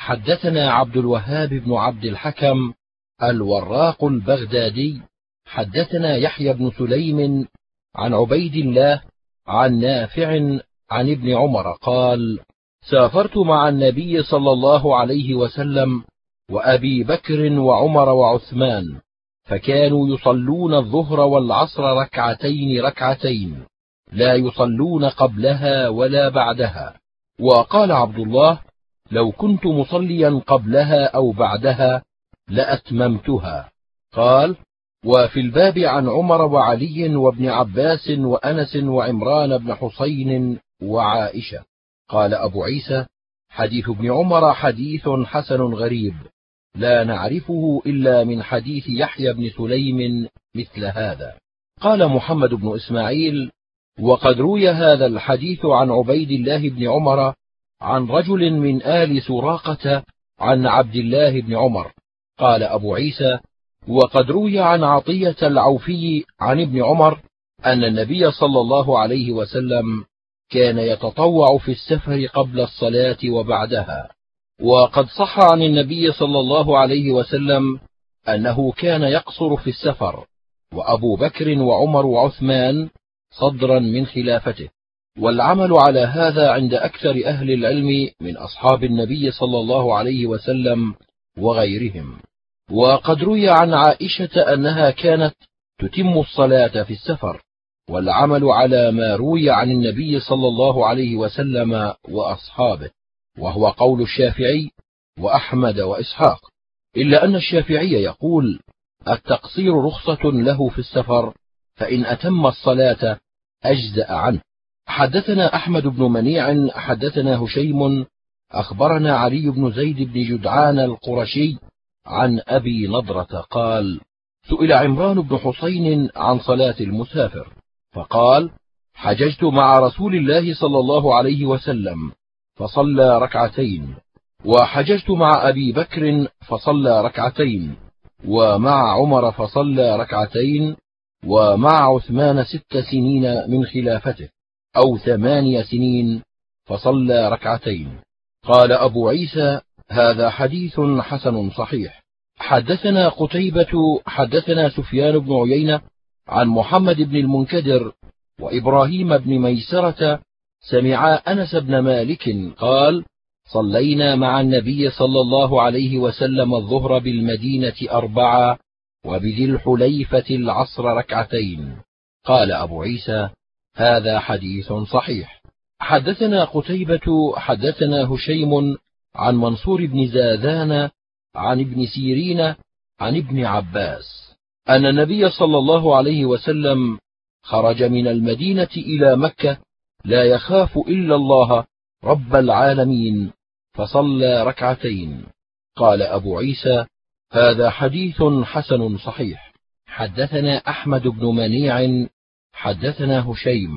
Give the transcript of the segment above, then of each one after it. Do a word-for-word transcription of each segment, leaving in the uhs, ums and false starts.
حدثنا عبد الوهاب بن عبد الحكم الوراق البغدادي حدثنا يحيى بن سليم عن عبيد الله عن نافع عن ابن عمر قال: سافرت مع النبي صلى الله عليه وسلم وأبي بكر وعمر وعثمان، فكانوا يصلون الظهر والعصر ركعتين ركعتين، لا يصلون قبلها ولا بعدها. وقال عبد الله: لو كنت مصليا قبلها أو بعدها لأتممتها. قال: وفي الباب عن عمر وعلي وابن عباس وأنس وعمران بن حسين وعائشة. قال أبو عيسى: حديث ابن عمر حديث حسن غريب، لا نعرفه إلا من حديث يحيى بن سليم مثل هذا. قال محمد بن إسماعيل: وقد روي هذا الحديث عن عبيد الله بن عمر عن رجل من آل سراقة عن عبد الله بن عمر. قال أبو عيسى: وقد روي عن عطية العوفي عن ابن عمر أن النبي صلى الله عليه وسلم كان يتطوع في السفر قبل الصلاة وبعدها. وقد صح عن النبي صلى الله عليه وسلم أنه كان يقصر في السفر، وأبو بكر وعمر وعثمان صدرا من خلافته، والعمل على هذا عند أكثر أهل العلم من أصحاب النبي صلى الله عليه وسلم وغيرهم. وقد روي عن عائشة أنها كانت تتم الصلاة في السفر، والعمل على ما روي عن النبي صلى الله عليه وسلم وأصحابه، وهو قول الشافعي وأحمد وإسحاق، إلا أن الشافعي يقول: التقصير رخصة له في السفر، فإن أتم الصلاة أجزأ عنه. حدثنا أحمد بن منيع حدثنا هشيم أخبرنا علي بن زيد بن جدعان القرشي عن أبي نضرة قال: سئل عمران بن حسين عن صلاة المسافر، فقال: حججت مع رسول الله صلى الله عليه وسلم فصلى ركعتين، وحججت مع أبي بكر فصلى ركعتين، ومع عمر فصلى ركعتين، ومع عثمان ست سنين من خلافته أو ثماني سنين فصلى ركعتين. قال أبو عيسى: هذا حديث حسن صحيح. حدثنا قتيبة حدثنا سفيان بن عيينة عن محمد بن المنكدر وإبراهيم بن ميسرة سمعا أنس بن مالك قال: صلينا مع النبي صلى الله عليه وسلم الظهر بالمدينة أربعة، وبذي الحليفة العصر ركعتين. قال أبو عيسى: هذا حديث صحيح. حدثنا قتيبة حدثنا هشيم عن منصور بن زاذان عن ابن سيرين عن ابن عباس أن النبي صلى الله عليه وسلم خرج من المدينة إلى مكة لا يخاف إلا الله رب العالمين، فصلى ركعتين. قال أبو عيسى: هذا حديث حسن صحيح. حدثنا أحمد بن منيع حدثنا هشيم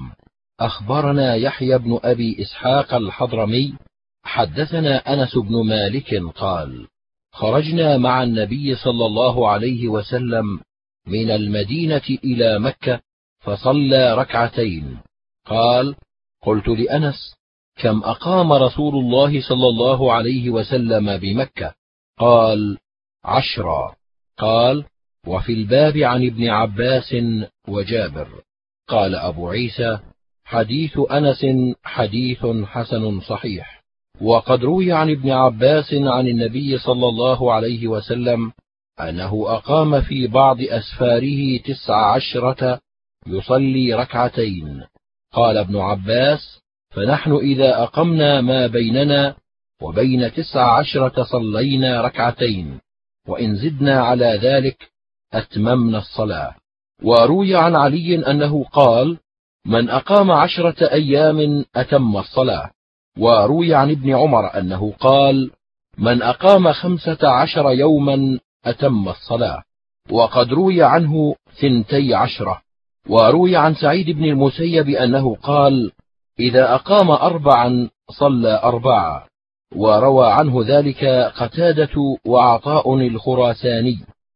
أخبرنا يحيى بن أبي إسحاق الحضرمي حدثنا أنس بن مالك قال: خرجنا مع النبي صلى الله عليه وسلم من المدينة إلى مكة فصلى ركعتين. قال: قلت لأنس: كم أقام رسول الله صلى الله عليه وسلم بمكة؟ قال: عشرا. قال: وفي الباب عن ابن عباس وجابر. قال أبو عيسى: حديث أنس حديث حسن صحيح. وقد روي عن ابن عباس عن النبي صلى الله عليه وسلم أنه أقام في بعض أسفاره تسع عشرة يصلي ركعتين. قال ابن عباس: فنحن إذا أقمنا ما بيننا وبين تسع عشرة صلينا ركعتين، وإن زدنا على ذلك أتممنا الصلاة. وروي عن علي أنه قال: من أقام عشرة أيام أتم الصلاة. وروي عن ابن عمر أنه قال: من أقام خمسة عشر يوما أتم الصلاة. وقد روي عنه ثنتي عشرة. وروي عن سعيد بن المسيب أنه قال: إذا أقام أربعا صلى أربعا. وروى عنه ذلك قتادة وعطاء الخراساني.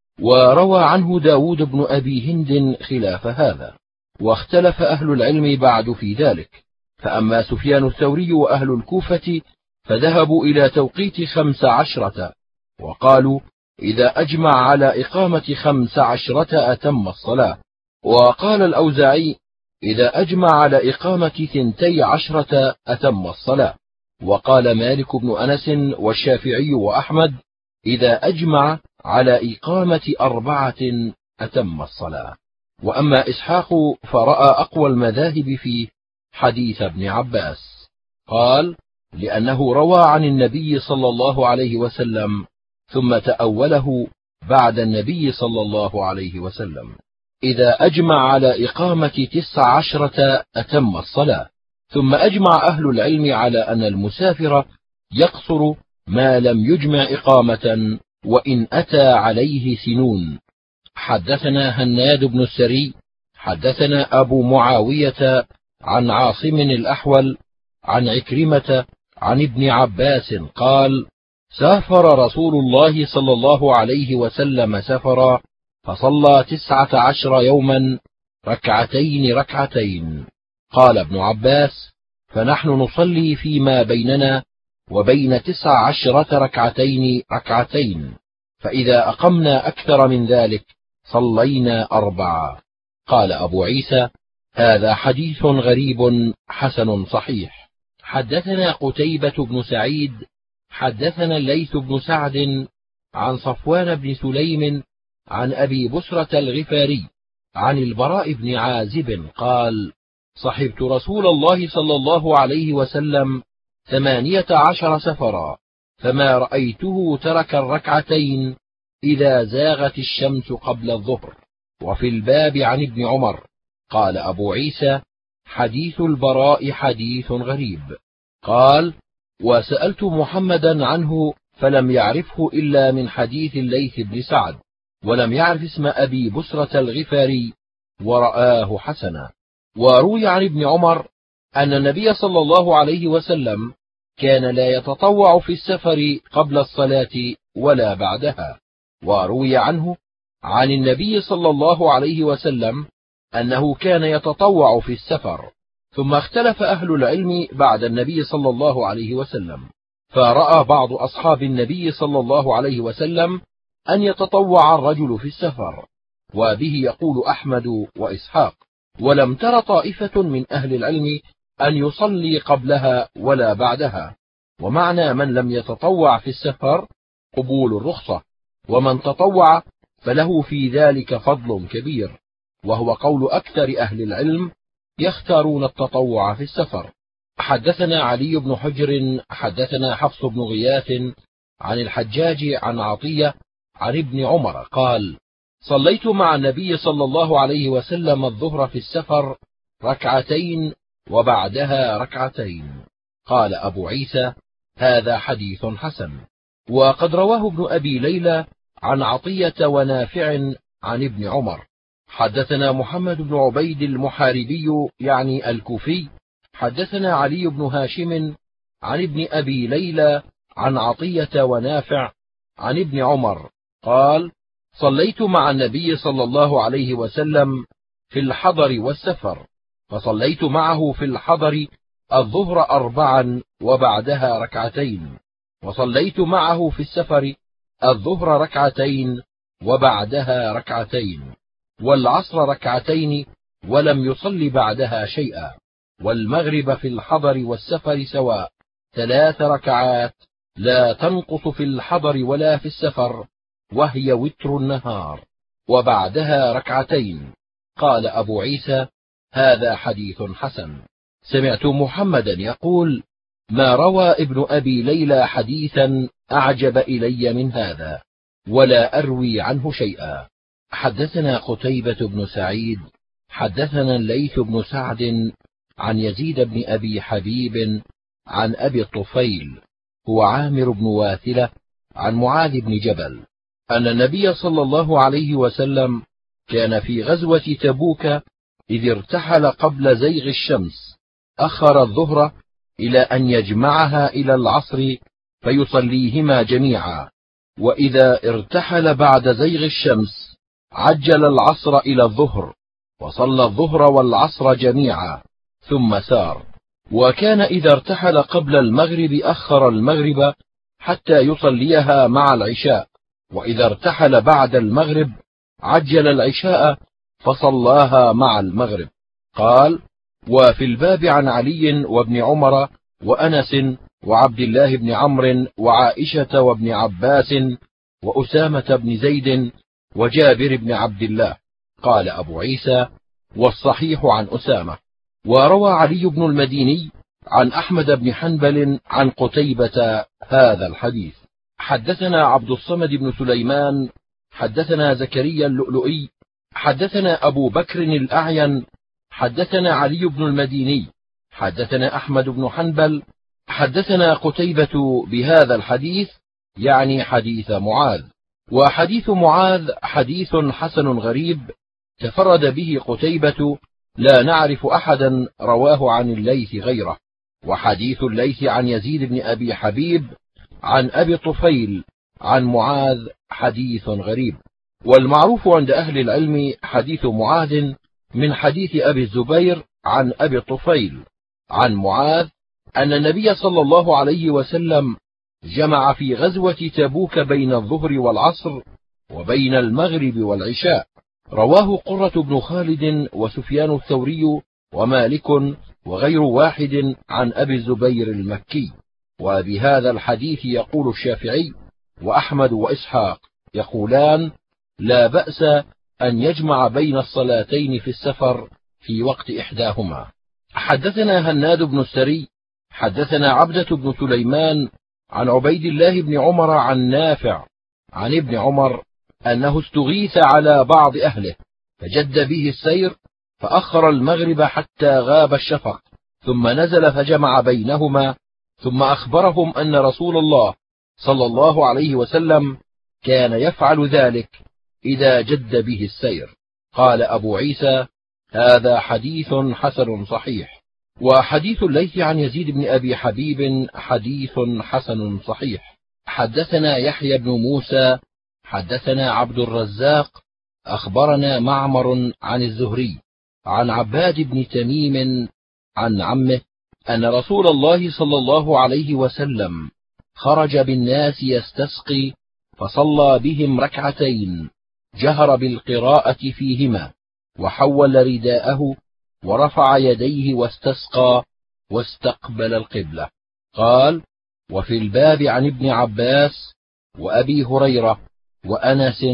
وروى عنه داود بن أبي هند خلاف هذا، واختلف أهل العلم بعد في ذلك. فأما سفيان الثوري وأهل الكوفة فذهبوا إلى توقيت خمس عشرة، وقالوا إذا أجمع على إقامة خمس عشرة أتم الصلاة. وقال الأوزاعي إذا أجمع على إقامة ثنتي عشرة أتم الصلاة. وقال مالك بن أنس والشافعي وأحمد إذا أجمع على إقامة أربعة أتم الصلاة. وأما إسحاق فرأى أقوى المذاهب في حديث ابن عباس، قال لأنه روى عن النبي صلى الله عليه وسلم ثم تأوله بعد النبي صلى الله عليه وسلم. إذا أجمع على إقامة تسع عشرة أتم الصلاة. ثم أجمع أهل العلم على أن المسافر يقصر ما لم يجمع إقامة وإن أتى عليه سنون. حدثنا هناد بن السري حدثنا أبو معاوية عن عاصم الأحول عن عكرمة عن ابن عباس قال سافر رسول الله صلى الله عليه وسلم سفرا فصلى تسعة عشر يوما ركعتين ركعتين. قال ابن عباس فنحن نصلي فيما بيننا وبين تسع عشرة ركعتين ركعتين، فإذا أقمنا أكثر من ذلك صلينا أربعة. قال أبو عيسى هذا حديث غريب حسن صحيح. حدثنا قتيبة بن سعيد حدثنا الليث بن سعد عن صفوان بن سليم عن أبي بسرة الغفاري عن البراء بن عازب قال صحبت رسول الله صلى الله عليه وسلم ثمانية عشر سفرا، فما رأيته ترك الركعتين إذا زاغت الشمس قبل الظهر. وفي الباب عن ابن عمر. قال أبو عيسى حديث البراء حديث غريب. قال وسألت محمدا عنه فلم يعرفه إلا من حديث الليث بن سعد، ولم يعرف اسم أبي بسرة الغفاري ورآه حسنا. وروي عن ابن عمر أن النبي صلى الله عليه وسلم كان لا يتطوع في السفر قبل الصلاة ولا بعدها. وروي عنه عن النبي صلى الله عليه وسلم أنه كان يتطوع في السفر. ثم اختلف أهل العلم بعد النبي صلى الله عليه وسلم، فرأى بعض أصحاب النبي صلى الله عليه وسلم أن يتطوع الرجل في السفر، وبه يقول أحمد وإسحاق. ولم تر طائفة من أهل العلم أن يصلي قبلها ولا بعدها. ومعنى من لم يتطوع في السفر قبول الرخصة، ومن تطوع فله في ذلك فضل كبير، وهو قول أكثر أهل العلم يختارون التطوع في السفر. حدثنا علي بن حجر حدثنا حفص بن غياث عن الحجاج عن عطية عن ابن عمر قال صليت مع النبي صلى الله عليه وسلم الظهر في السفر ركعتين وبعدها ركعتين. قال أبو عيسى هذا حديث حسن. وقد رواه ابن أبي ليلى عن عطية ونافع عن ابن عمر. حدثنا محمد بن عبيد المحاربي يعني الكوفي حدثنا علي بن هاشم عن ابن أبي ليلى عن عطية ونافع عن ابن عمر قال صليت مع النبي صلى الله عليه وسلم في الحضر والسفر، فصليت معه في الحضر الظهر أربعا وبعدها ركعتين، وصليت معه في السفر الظهر ركعتين وبعدها ركعتين، والعصر ركعتين ولم يصل بعدها شيئا، والمغرب في الحضر والسفر سواء ثلاث ركعات لا تنقص في الحضر ولا في السفر، وهي وتر النهار، وبعدها ركعتين. قال أبو عيسى هذا حديث حسن. سمعت محمدا يقول ما روى ابن أبي ليلى حديثا أعجب إلي من هذا، ولا أروي عنه شيئا. حدثنا قتيبة بن سعيد حدثنا الليث بن سعد عن يزيد بن أبي حبيب عن أبي الطفيل هو عامر بن واثلة عن معاذ بن جبل أن النبي صلى الله عليه وسلم كان في غزوة تبوك إذ ارتحل قبل زيغ الشمس أخر الظهر إلى أن يجمعها إلى العصر فيصليهما جميعا، وإذا ارتحل بعد زيغ الشمس عجل العصر إلى الظهر وصلى الظهر والعصر جميعا ثم سار. وكان إذا ارتحل قبل المغرب أخر المغرب حتى يصليها مع العشاء، وإذا ارتحل بعد المغرب عجل العشاء فصلاها مع المغرب. قال: وفي الباب عن علي وابن عمر وأنس وعبد الله بن عمرو وعائشة وابن عباس وأسامة بن زيد وجابر بن عبد الله. قال أبو عيسى: والصحيح عن أسامة. وروى علي بن المديني عن أحمد بن حنبل عن قتيبة هذا الحديث. حدثنا عبد الصمد بن سليمان حدثنا زكريا اللؤلؤي حدثنا أبو بكر الأعين حدثنا علي بن المديني حدثنا أحمد بن حنبل حدثنا قتيبة بهذا الحديث، يعني حديث معاذ. وحديث معاذ حديث حسن غريب تفرد به قتيبة، لا نعرف أحدا رواه عن الليث غيره. وحديث الليث عن يزيد بن أبي حبيب عن أبي طفيل عن معاذ حديث غريب. والمعروف عند أهل العلم حديث معاذ من حديث أبي الزبير عن أبي طفيل عن معاذ أن النبي صلى الله عليه وسلم جمع في غزوة تبوك بين الظهر والعصر وبين المغرب والعشاء. رواه قرة بن خالد وسفيان الثوري ومالك وغير واحد عن أبي الزبير المكي. وبهذا الحديث يقول الشافعي وأحمد وإسحاق يقولان: لا بأس أن يجمع بين الصلاتين في السفر في وقت إحداهما. حدثنا هناد بن السري حدثنا عبدة بن سليمان عن عبيد الله بن عمر عن نافع عن ابن عمر أنه استغيث على بعض أهله فجد به السير فأخر المغرب حتى غاب الشفق، ثم نزل فجمع بينهما، ثم أخبرهم أن رسول الله صلى الله عليه وسلم كان يفعل ذلك إذا جد به السير. قال أبو عيسى: هذا حديث حسن صحيح. وحديث الليث عن يزيد بن أبي حبيب حديث حسن صحيح. حدثنا يحيى بن موسى حدثنا عبد الرزاق أخبرنا معمر عن الزهري عن عباد بن تميم عن عمه أن رسول الله صلى الله عليه وسلم خرج بالناس يستسقي فصلى بهم ركعتين، جهر بالقراءة فيهما، وحول رداءه ورفع يديه واستسقى واستقبل القبلة. قال: وفي الباب عن ابن عباس وأبي هريرة وأنس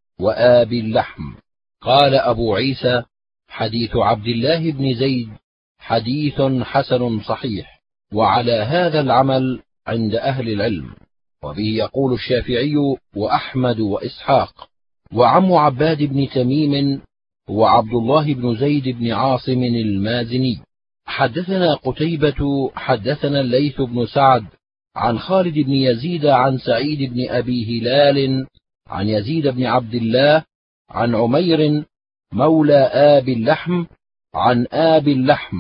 وآبي اللحم. قال أبو عيسى: حديث عبد الله بن زيد حديث حسن صحيح، وعلى هذا العمل عند أهل العلم. وبه يقول الشافعي وأحمد وإسحاق. وعم عباد بن تميم هو عبد الله بن زيد بن عاصم المازني. حدثنا قتيبة حدثنا الليث بن سعد عن خالد بن يزيد عن سعيد بن أبي هلال عن يزيد بن عبد الله عن عمير مولى آبي اللحم عن آبي اللحم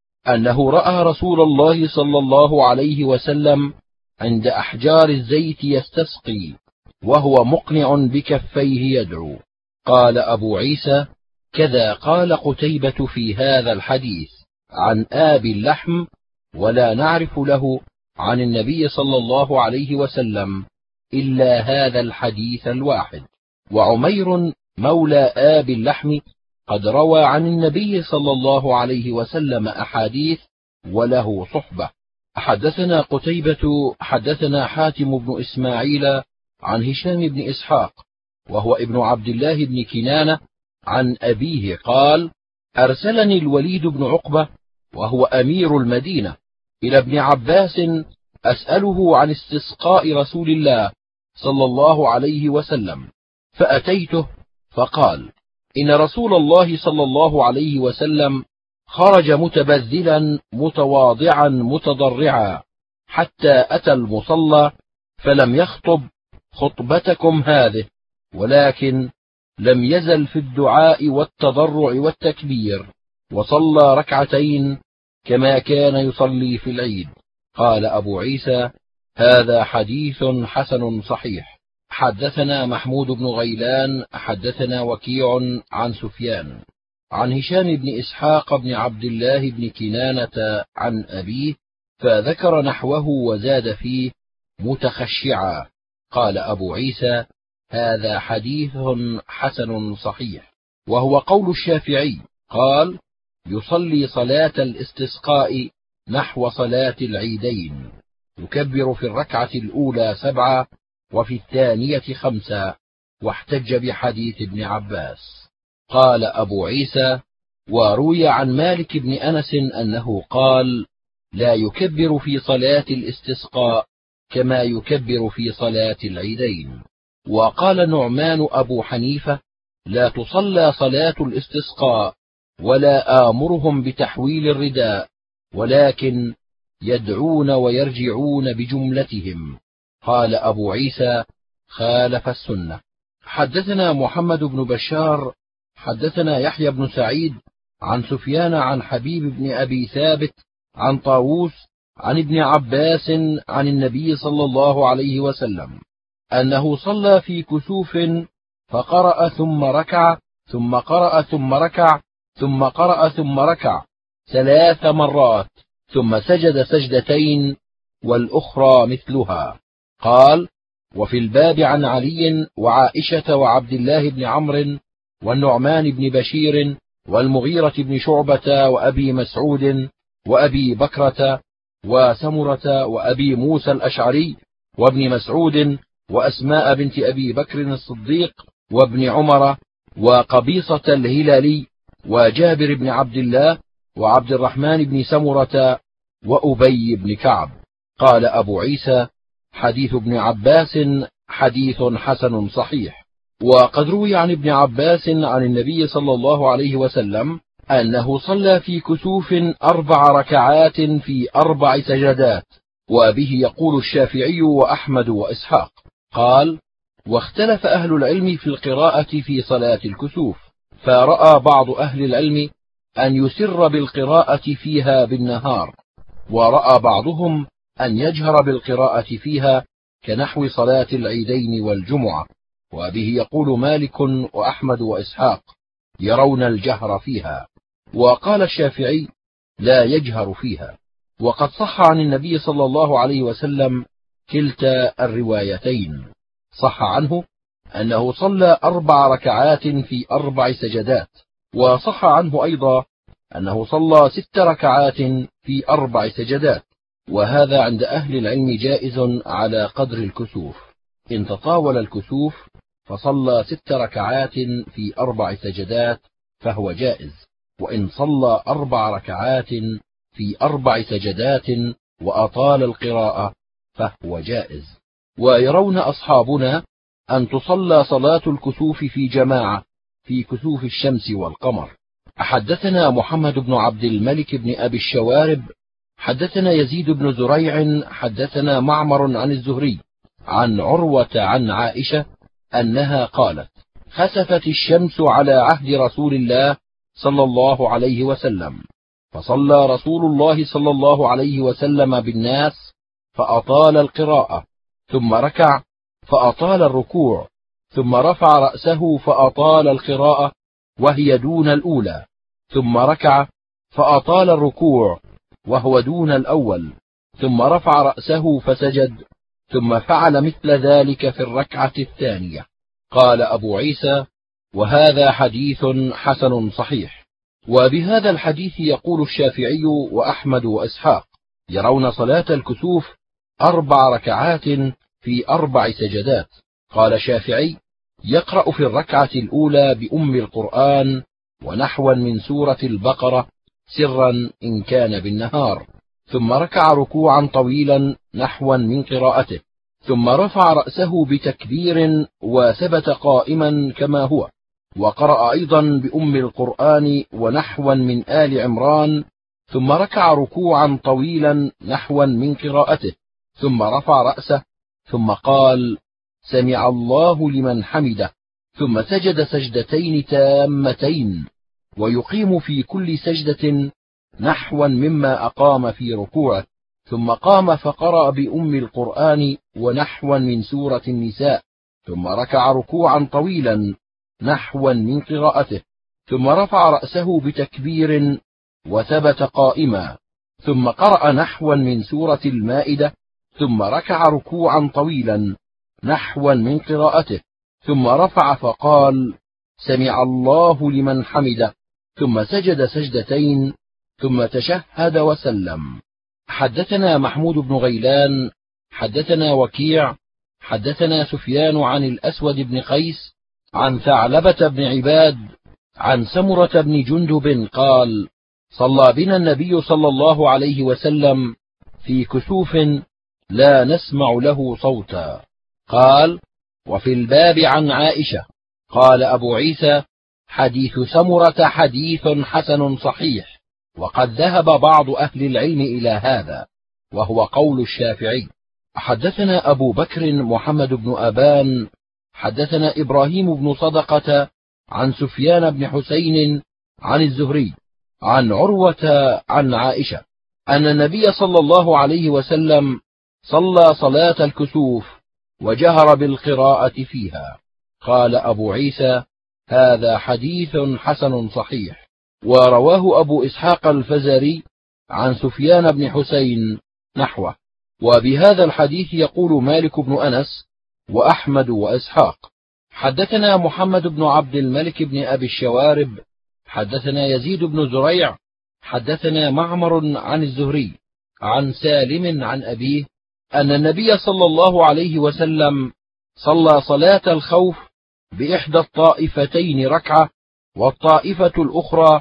أنه رأى رسول الله صلى الله عليه وسلم عند أحجار الزيت يستسقي وهو مقنع بكفيه يدعو. قال أبو عيسى: كذا قال قتيبة في هذا الحديث عن آبي اللحم، ولا نعرف له عن النبي صلى الله عليه وسلم إلا هذا الحديث الواحد. وعمير مولى آبي اللحم قد روى عن النبي صلى الله عليه وسلم أحاديث وله صحبة. حدثنا قتيبة حدثنا حاتم بن إسماعيل عن هشام بن إسحاق وهو ابن عبد الله بن كنانة عن أبيه قال: أرسلني الوليد بن عقبة وهو أمير المدينة إلى ابن عباس أسأله عن استسقاء رسول الله صلى الله عليه وسلم، فأتيته فقال: إن رسول الله صلى الله عليه وسلم خرج متبذلا متواضعا متضرعا حتى أتى المصلى فلم يخطب خطبتكم هذه، ولكن لم يزل في الدعاء والتضرع والتكبير، وصلى ركعتين كما كان يصلي في العيد. قال أبو عيسى: هذا حديث حسن صحيح. حدثنا محمود بن غيلان حدثنا وكيع عن سفيان عن هشام بن إسحاق بن عبد الله بن كنانة عن أبيه، فذكر نحوه وزاد فيه متخشعا. قال أبو عيسى: هذا حديث حسن صحيح. وهو قول الشافعي، قال: يصلي صلاة الاستسقاء نحو صلاة العيدين، يكبر في الركعة الأولى سبعة وفي الثانية خمسة، واحتج بحديث ابن عباس. قال أبو عيسى: وروي عن مالك بن أنس أنه قال: لا يكبر في صلاة الاستسقاء كما يكبر في صلاة العيدين. وقال نعمان أبو حنيفة: لا تصلى صلاة الاستسقاء، ولا آمرهم بتحويل الرداء، ولكن يدعون ويرجعون بجملتهم. قال أبو عيسى: خالف السنة. حدثنا محمد بن بشار حدثنا يحيى بن سعيد عن سفيان عن حبيب بن أبي ثابت عن طاووس عن ابن عباس عن النبي صلى الله عليه وسلم أنه صلى في كسوف فقرأ ثم ركع ثم قرأ ثم ركع ثم قرأ ثم ركع ثلاث مرات، ثم سجد سجدتين والأخرى مثلها. قال: وفي الباب عن علي وعائشة وعبد الله بن عمرو والنعمان بن بشير والمغيرة بن شعبة وأبي مسعود وأبي بكرة وسمرة وأبي موسى الأشعري وابن مسعود وأسماء بنت أبي بكر الصديق وابن عمر وقبيصة الهلالي وجابر بن عبد الله وعبد الرحمن بن سمرة وأبي بن كعب. قال أبو عيسى: حديث ابن عباس حديث حسن صحيح. وقد روي عن ابن عباس عن النبي صلى الله عليه وسلم أنه صلى في كسوف أربع ركعات في أربع سجدات، وبه يقول الشافعي وأحمد وإسحاق. قال: واختلف أهل العلم في القراءة في صلاة الكسوف، فرأى بعض أهل العلم أن يسر بالقراءة فيها بالنهار، ورأى بعضهم أن يجهر بالقراءة فيها كنحو صلاة العيدين والجمعة، وبه يقول مالك وأحمد وإسحاق يرون الجهر فيها. وقال الشافعي: لا يجهر فيها. وقد صح عن النبي صلى الله عليه وسلم كلتا الروايتين. صح عنه أنه صلى أربع ركعات في أربع سجدات، وصح عنه أيضا أنه صلى ست ركعات في أربع سجدات، وهذا عند أهل العلم جائز على قدر الكسوف. إن تطاول الكسوف فصلى ست ركعات في أربع سجدات فهو جائز، وإن صلى أربع ركعات في أربع سجدات وأطال القراءة فهو جائز. ويرون أصحابنا أن تصلى صلاة الكسوف في جماعة في كسوف الشمس والقمر. حدثنا محمد بن عبد الملك بن أبي الشوارب حدثنا يزيد بن زريع حدثنا معمر عن الزهري عن عروة عن عائشة أنها قالت: خسفت الشمس على عهد رسول الله صلى الله عليه وسلم، فصلى رسول الله صلى الله عليه وسلم بالناس فأطال القراءة، ثم ركع فأطال الركوع، ثم رفع رأسه فأطال القراءة وهي دون الأولى، ثم ركع فأطال الركوع وهو دون الأول، ثم رفع رأسه فسجد، ثم فعل مثل ذلك في الركعة الثانية. قال أبو عيسى: وهذا حديث حسن صحيح. وبهذا الحديث يقول الشافعي وأحمد وإسحاق يرون صلاة الكسوف أربع ركعات في أربع سجدات. قال الشافعي: يقرأ في الركعة الأولى بأم القرآن ونحوا من سورة البقرة سرا إن كان بالنهار، ثم ركع ركوعا طويلا نحوا من قراءته، ثم رفع رأسه بتكبير وثبت قائما كما هو، وقرأ أيضا بأم القرآن ونحوا من آل عمران، ثم ركع ركوعا طويلا نحوا من قراءته، ثم رفع رأسه، ثم قال: سمع الله لمن حمده، ثم سجد سجدتين تامتين، ويقيم في كل سجدة نحوا مما أقام في ركوعه، ثم قام فقرأ بأم القرآن ونحوا من سورة النساء، ثم ركع ركوعا طويلا نحوا من قراءته، ثم رفع رأسه بتكبير وثبت قائما، ثم قرأ نحوا من سورة المائدة، ثم ركع ركوعا طويلا نحوا من قراءته، ثم رفع فقال: سمع الله لمن حمده، ثم سجد سجدتين، ثم تشهد وسلم. حدثنا محمود بن غيلان حدثنا وكيع حدثنا سفيان عن الأسود بن قيس عن ثعلبة بن عباد عن سمرة بن جندب قال: صلى بنا النبي صلى الله عليه وسلم في كسوف لا نسمع له صوتا. قال: وفي الباب عن عائشة. قال أبو عيسى: حديث سمرة حديث حسن صحيح، وقد ذهب بعض أهل العلم إلى هذا، وهو قول الشافعي. حدثنا أبو بكر محمد بن أبان حدثنا إبراهيم بن صدقة عن سفيان بن حسين عن الزهري عن عروة عن عائشة أن النبي صلى الله عليه وسلم صلى صلاة الكسوف وجهر بالقراءة فيها. قال أبو عيسى: هذا حديث حسن صحيح. ورواه أبو إسحاق الفزاري عن سفيان بن حسين نحوه. وبهذا الحديث يقول مالك بن أنس وأحمد وإسحاق. حدثنا محمد بن عبد الملك بن أبي الشوارب حدثنا يزيد بن زريع حدثنا معمر عن الزهري عن سالم عن أبيه أن النبي صلى الله عليه وسلم صلى صلاة الخوف بإحدى الطائفتين ركعة، والطائفة الأخرى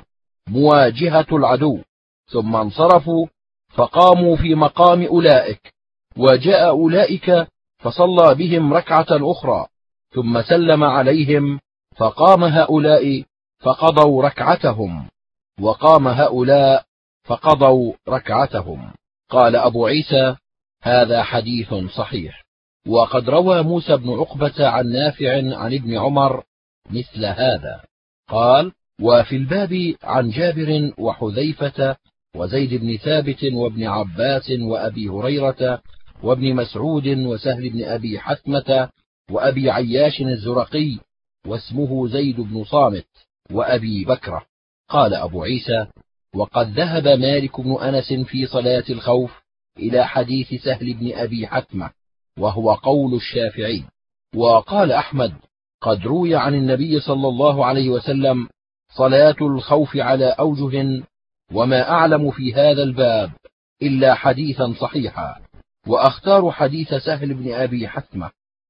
مواجهة العدو، ثم انصرفوا فقاموا في مقام أولئك، وجاء أولئك فصلى بهم ركعة أخرى، ثم سلم عليهم، فقام هؤلاء فقضوا ركعتهم، وقام هؤلاء فقضوا ركعتهم. قال أبو عيسى: هذا حديث صحيح. وقد روى موسى بن عقبة عن نافع عن ابن عمر مثل هذا. قال: وفي الباب عن جابر وحذيفة وزيد بن ثابت وابن عباس وأبي هريرة وابن مسعود وسهل بن أبي حثمة وأبي عياش الزرقي واسمه زيد بن صامت وأبي بكرة. قال أبو عيسى: وقد ذهب مالك بن أنس في صلاة الخوف إلى حديث سهل بن أبي حثمة، وهو قول الشافعي. وقال أحمد: قد روي عن النبي صلى الله عليه وسلم صلاة الخوف على أوجه، وما أعلم في هذا الباب إلا حديثا صحيحا، وأختار حديث سهل بن أبي حثمة.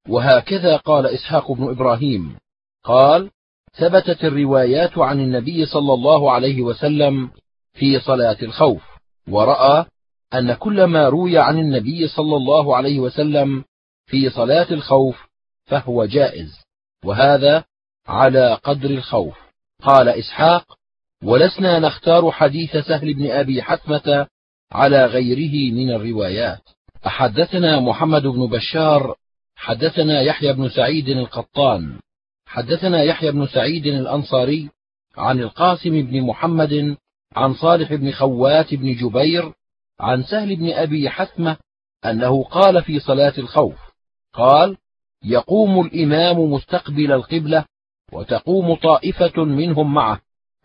وهكذا قال إسحاق بن إبراهيم قال: ثبتت الروايات عن النبي صلى الله عليه وسلم في صلاة الخوف، ورأى أن كل ما روي عن النبي صلى الله عليه وسلم في صلاة الخوف فهو جائز، وهذا على قدر الخوف. قال إسحاق: ولسنا نختار حديث سهل بن أبي حثمة على غيره من الروايات. حدثنا محمد بن بشار حدثنا يحيى بن سعيد القطان حدثنا يحيى بن سعيد الأنصاري عن القاسم بن محمد عن صالح بن خوات بن جبير عن سهل بن أبي حثمة أنه قال في صلاة الخوف: قال: يقوم الإمام مستقبل القبلة، وتقوم طائفة منهم معه،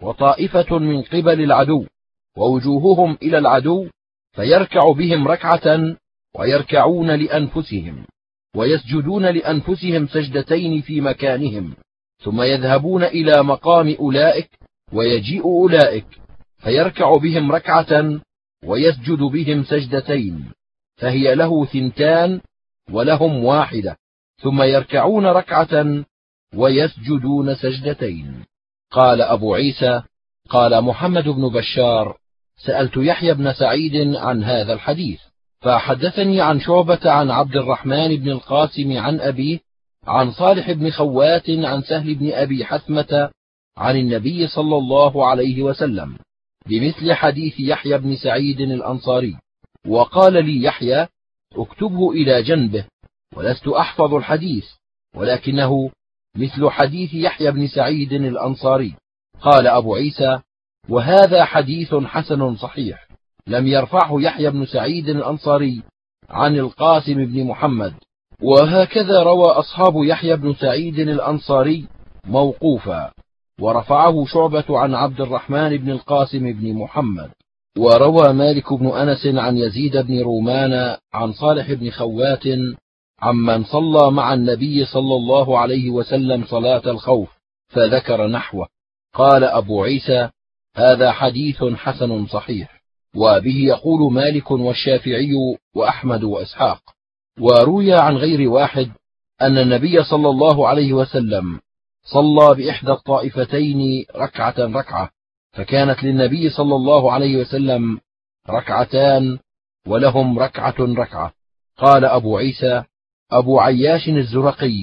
وطائفة من قبل العدو، ووجوههم إلى العدو، فيركع بهم ركعة، ويركعون لأنفسهم، ويسجدون لأنفسهم سجدتين في مكانهم، ثم يذهبون إلى مقام أولئك، ويجيء أولئك فيركع بهم ركعة، ويسجد بهم سجدتين، فهي له ثنتان ولهم واحدة، ثم يركعون ركعة ويسجدون سجدتين. قال أبو عيسى: قال محمد بن بشار: سألت يحيى بن سعيد عن هذا الحديث، فحدثني عن شعبة عن عبد الرحمن بن القاسم عن أبيه عن صالح بن خوات عن سهل بن أبي حثمة عن النبي صلى الله عليه وسلم بمثل حديث يحيى بن سعيد الأنصاري. وقال لي يحيى: اكتبه إلى جنبه، ولست أحفظ الحديث، ولكنه مثل حديث يحيى بن سعيد الأنصاري. قال أبو عيسى: وهذا حديث حسن صحيح، لم يرفعه يحيى بن سعيد الأنصاري عن القاسم بن محمد. وهكذا روى أصحاب يحيى بن سعيد الأنصاري موقوفا. ورفعه شعبة عن عبد الرحمن بن القاسم بن محمد. وروى مالك بن أنس عن يزيد بن رومان عن صالح بن خوات عمن صلى مع النبي صلى الله عليه وسلم صلاة الخوف فذكر نحوه. قال أبو عيسى: هذا حديث حسن صحيح. وبه يقول مالك والشافعي وأحمد وإسحاق. وروي عن غير واحد أن النبي صلى الله عليه وسلم صلى بإحدى الطائفتين ركعة ركعة، فكانت للنبي صلى الله عليه وسلم ركعتان ولهم ركعة ركعة. قال أبو عيسى: أبو عياش الزرقي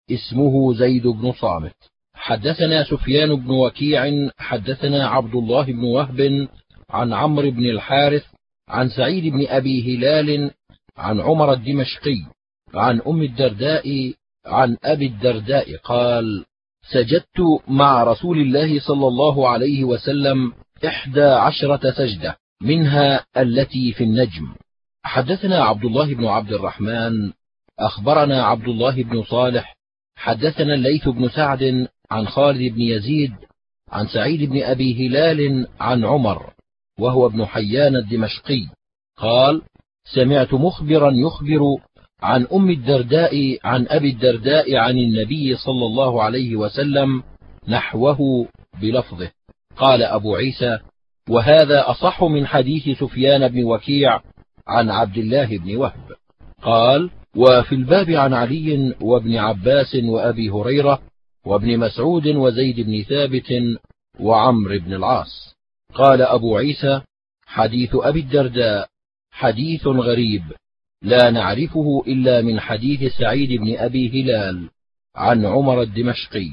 اسمه زيد بن صامت. حدثنا سفيان بن وكيع حدثنا عبد الله بن وهب عن عمرو بن الحارث عن سعيد بن أبي هلال عن عمر الدمشقي عن أم الدرداء عن أبي الدرداء قال: سجدت مع رسول الله صلى الله عليه وسلم إحدى عشرة سجدة، منها التي في النجم. حدثنا عبد الله بن عبد الرحمن أخبرنا عبد الله بن صالح حدثنا الليث بن سعد عن خالد بن يزيد عن سعيد بن أبي هلال عن عمر وهو ابن حيان الدمشقي قال: سمعت مخبرا يخبر عن أم الدرداء عن أبي الدرداء عن النبي صلى الله عليه وسلم نحوه بلفظه. قال أبو عيسى: وهذا أصح من حديث سفيان بن وكيع عن عبد الله بن وهب. قال: وفي الباب عن علي وابن عباس وأبي هريرة وابن مسعود وزيد بن ثابت وعمرو بن العاص. قال أبو عيسى: حديث أبي الدرداء حديث غريب لا نعرفه إلا من حديث سعيد بن أبي هلال عن عمر الدمشقي.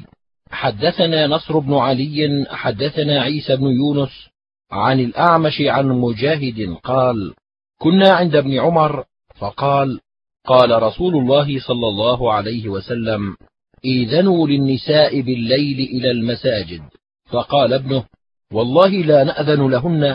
حدثنا نصر بن علي حدثنا عيسى بن يونس عن الأعمش عن مجاهد قال: كنا عند ابن عمر فقال: قال رسول الله صلى الله عليه وسلم: إذنوا للنساء بالليل إلى المساجد. فقال ابنه: والله لا نأذن لهن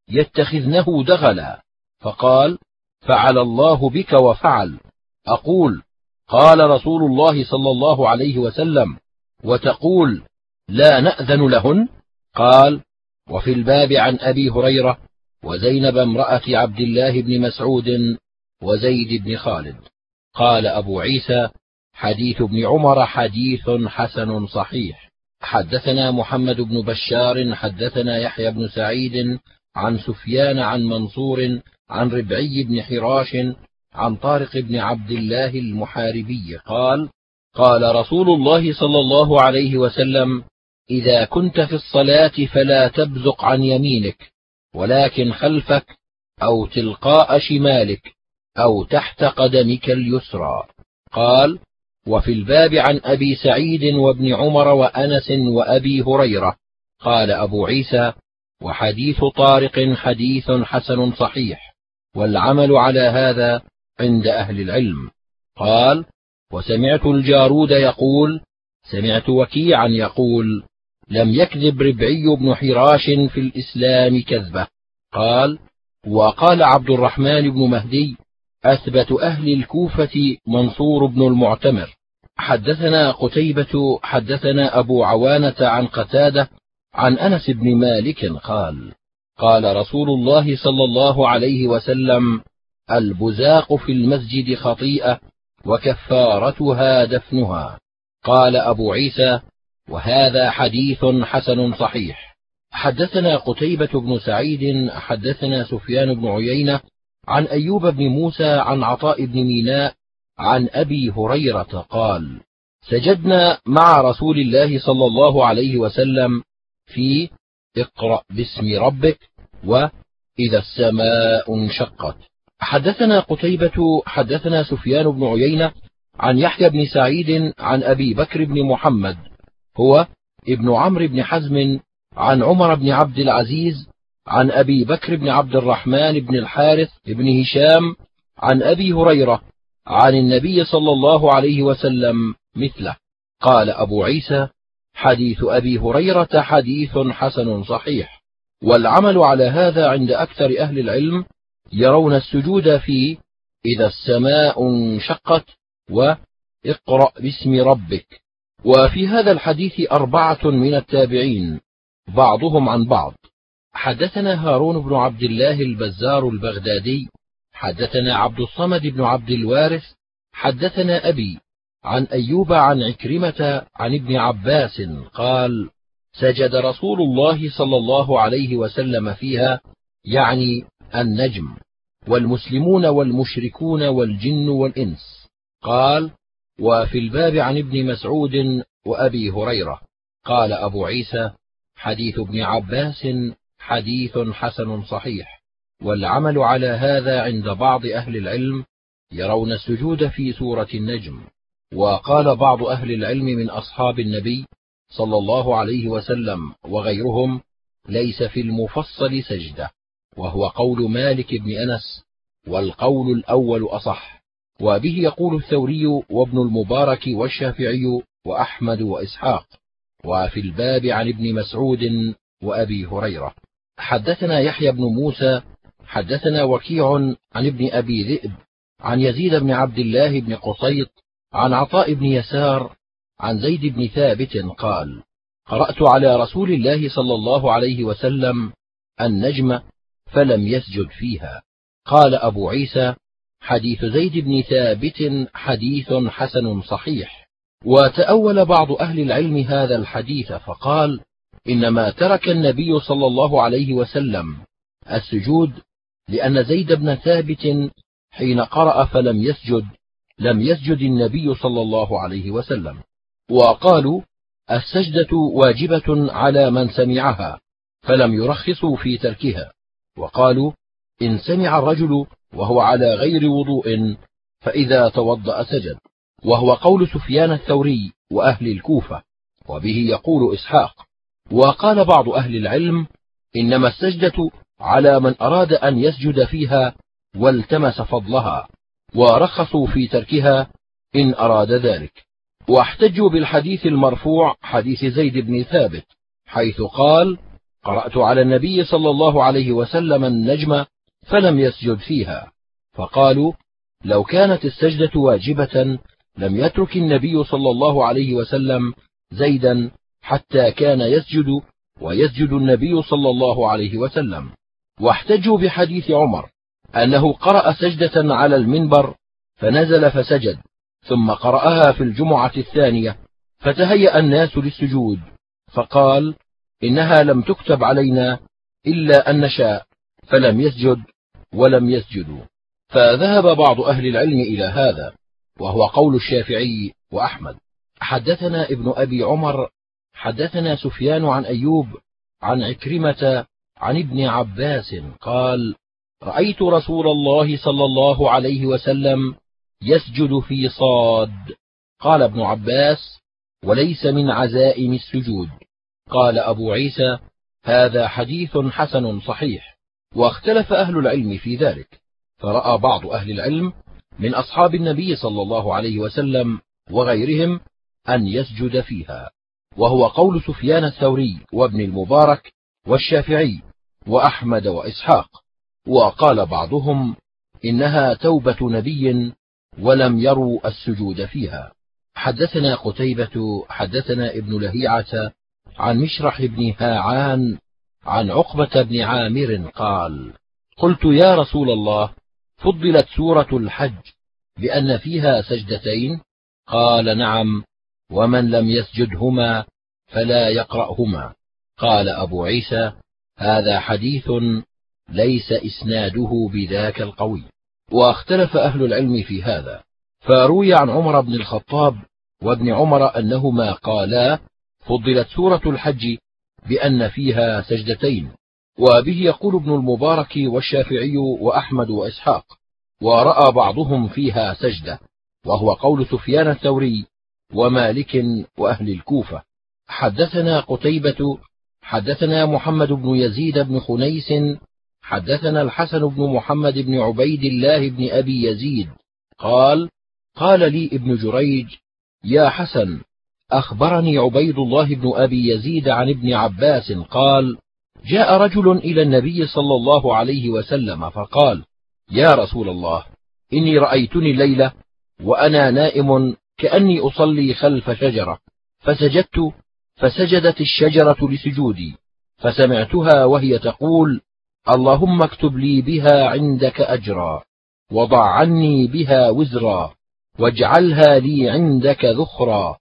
يتخذنه دغلا. فقال: فعل الله بك وفعل. أقول: قال رسول الله صلى الله عليه وسلم، وتقول لا نأذن لهن؟ قال: وفي الباب عن أبي هريرة وزينب امرأة عبد الله بن مسعود وزيد بن خالد. قال أبو عيسى: حديث ابن عمر حديث حسن صحيح. حدثنا محمد بن بشار حدثنا يحيى بن سعيد عن سفيان عن منصور عن ربعي بن حراش عن طارق بن عبد الله المحاربي قال: قال رسول الله صلى الله عليه وسلم: إذا كنت في الصلاة فلا تبزق عن يمينك، ولكن خلفك أو تلقاء شمالك أو تحت قدمك اليسرى. قال: وفي الباب عن أبي سعيد وابن عمر وأنس وأبي هريرة. قال أبو عيسى: وحديث طارق حديث حسن صحيح، والعمل على هذا عند أهل العلم. قال: وسمعت الجارود يقول: سمعت وكيعا يقول: لم يكذب ربعي بن حراش في الإسلام كذبة. قال: وقال عبد الرحمن بن مهدي: أثبت أهل الكوفة منصور بن المعتمر. حدثنا قتيبة حدثنا أبو عوانة عن قتادة عن أنس بن مالك قال: قال رسول الله صلى الله عليه وسلم: البزاق في المسجد خطيئة وكفارتها دفنها. قال أبو عيسى: وهذا حديث حسن صحيح. حدثنا قتيبة بن سعيد حدثنا سفيان بن عيينة عن أيوب بن موسى عن عطاء بن ميناء عن أبي هريرة قال: سجدنا مع رسول الله صلى الله عليه وسلم في اقرأ باسم ربك وإذا السماء انشقت. حدثنا قتيبة حدثنا سفيان بن عيينة عن يحيى بن سعيد عن أبي بكر بن محمد هو ابن عمرو بن حزم عن عمر بن عبد العزيز عن أبي بكر بن عبد الرحمن بن الحارث بن هشام عن أبي هريرة عن النبي صلى الله عليه وسلم مثله. قال أبو عيسى: حديث أبي هريرة حديث حسن صحيح، والعمل على هذا عند أكثر أهل العلم، يرون السجود في إذا السماء انشقت وإقرأ باسم ربك وفي هذا الحديث أربعة من التابعين بعضهم عن بعض. حدثنا هارون بن عبد الله البزار البغدادي حدثنا عبد الصمد بن عبد الوارث حدثنا أبي عن أيوب عن عكرمة عن ابن عباس قال: سجد رسول الله صلى الله عليه وسلم فيها، يعني النجم، والمسلمون والمشركون والجن والإنس. قال: وفي الباب عن ابن مسعود وأبي هريرة. قال أبو عيسى: حديث ابن عباس حديث حسن صحيح، والعمل على هذا عند بعض أهل العلم، يرون السجود في سورة النجم. وقال بعض أهل العلم من أصحاب النبي صلى الله عليه وسلم وغيرهم: ليس في المفصل سجدة، وهو قول مالك بن أنس، والقول الأول أصح، وبه يقول الثوري وابن المبارك والشافعي وأحمد وإسحاق. وفي الباب عن ابن مسعود وأبي هريرة. حدثنا يحيى بن موسى حدثنا وكيع عن ابن أبي ذئب عن يزيد بن عبد الله بن قصيط عن عطاء بن يسار عن زيد بن ثابت قال: قرأت على رسول الله صلى الله عليه وسلم النجم فلم يسجد فيها. قال أبو عيسى: حديث زيد بن ثابت حديث حسن صحيح. وتأول بعض أهل العلم هذا الحديث فقال: إنما ترك النبي صلى الله عليه وسلم السجود لأن زيد بن ثابت حين قرأ فلم يسجد لم يسجد النبي صلى الله عليه وسلم. وقالوا: السجدة واجبة على من سمعها، فلم يرخصوا في تركها. وقالوا: إن سمع الرجل وهو على غير وضوء فإذا توضأ سجد، وهو قول سفيان الثوري وأهل الكوفة، وبه يقول إسحاق. وقال بعض أهل العلم: إنما السجدة على من أراد أن يسجد فيها والتمس فضلها، ورخصوا في تركها إن أراد ذلك. واحتجوا بالحديث المرفوع حديث زيد بن ثابت، حيث قال: قرأت على النبي صلى الله عليه وسلم النجم فلم يسجد فيها. فقالوا: لو كانت السجدة واجبة لم يترك النبي صلى الله عليه وسلم زيدا حتى كان يسجد ويسجد النبي صلى الله عليه وسلم. واحتجوا بحديث عمر أنه قرأ سجدة على المنبر فنزل فسجد، ثم قرأها في الجمعة الثانية فتهيأ الناس للسجود، فقال: إنها لم تكتب علينا إلا أن نشاء، فلم يسجد ولم يسجدوا. فذهب بعض أهل العلم إلى هذا، وهو قول الشافعي وأحمد. حدثنا ابن أبي عمر حدثنا سفيان عن أيوب عن عكرمة عن ابن عباس قال: رأيت رسول الله صلى الله عليه وسلم يسجد في صاد. قال ابن عباس: وليس من عزائم السجود. قال أبو عيسى: هذا حديث حسن صحيح. واختلف أهل العلم في ذلك، فرأى بعض أهل العلم من أصحاب النبي صلى الله عليه وسلم وغيرهم أن يسجد فيها، وهو قول سفيان الثوري وابن المبارك والشافعي وأحمد وإسحاق. وقال بعضهم: إنها توبة نبي ولم يروا السجود فيها. حدثنا قتيبة حدثنا ابن لهيعة عن مشرح بن هاعان عن عقبة بن عامر قال: قلت يا رسول الله، فضلت سورة الحج بأن فيها سجدتين؟ قال: نعم، ومن لم يسجدهما فلا يقرأهما. قال أبو عيسى: هذا حديث ليس إسناده بذاك القوي. واختلف أهل العلم في هذا، فروي عن عمر بن الخطاب وابن عمر أنهما قالا: فضلت سورة الحج بأن فيها سجدتين. وبه يقول ابن المبارك والشافعي وأحمد وإسحاق، ورأى بعضهم فيها سجدة، وهو قول سفيان الثوري ومالك وأهل الكوفة. حدثنا قتيبة حدثنا محمد بن يزيد بن خنيس حدثنا الحسن بن محمد بن عبيد الله بن أبي يزيد قال: قال لي ابن جريج: يا حسن، أخبرني عبيد الله بن أبي يزيد عن ابن عباس قال: جاء رجل إلى النبي صلى الله عليه وسلم فقال: يا رسول الله، إني رأيتني الليلة وأنا نائم كأني أصلي خلف شجرة، فسجدت، فسجدت الشجرة لسجودي، فسمعتها وهي تقول: اللهم اكتب لي بها عندك أجرا، وضع عني بها وزرا، واجعلها لي عندك ذخرا،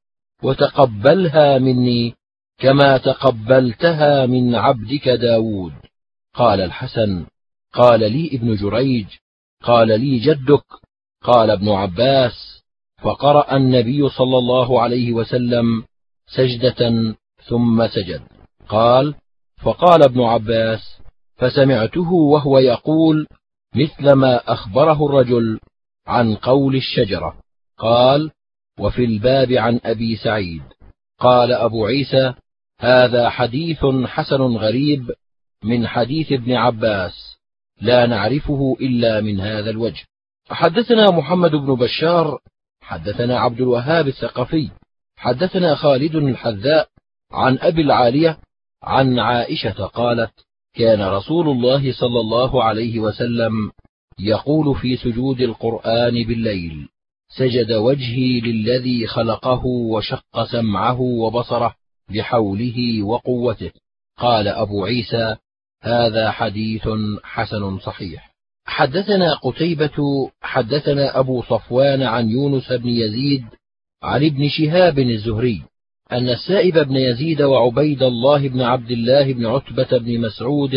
وتقبلها مني كما تقبلتها من عبدك داود. قال الحسن: قال لي ابن جريج: قال لي جدك. قال ابن عباس: فقرأ النبي صلى الله عليه وسلم سجدة ثم سجد. قال: فقال ابن عباس: فسمعته وهو يقول مثل ما أخبره الرجل عن قول الشجرة. قال: وفي الباب عن أبي سعيد. قال أبو عيسى: هذا حديث حسن غريب من حديث ابن عباس، لا نعرفه إلا من هذا الوجه. حدثنا محمد بن بشار حدثنا عبد الوهاب الثقفي حدثنا خالد الحذاء عن أبي العالية عن عائشة قالت: كان رسول الله صلى الله عليه وسلم يقول في سجود القرآن بالليل: سجد وجهي للذي خلقه وشق سمعه وبصره بحوله وقوته. قال أبو عيسى: هذا حديث حسن صحيح. حدثنا قتيبة حدثنا أبو صفوان عن يونس بن يزيد عن ابن شهاب الزهري أن السائب بن يزيد وعبيد الله بن عبد الله بن عتبة بن مسعود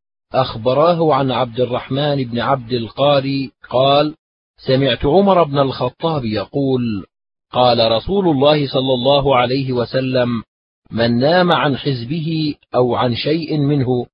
أخبراه عن عبد الرحمن بن عبد القاري قال: سمعت عمر بن الخطاب يقول: قال رسول الله صلى الله عليه وسلم: من نام عن حزبه أو عن شيء منه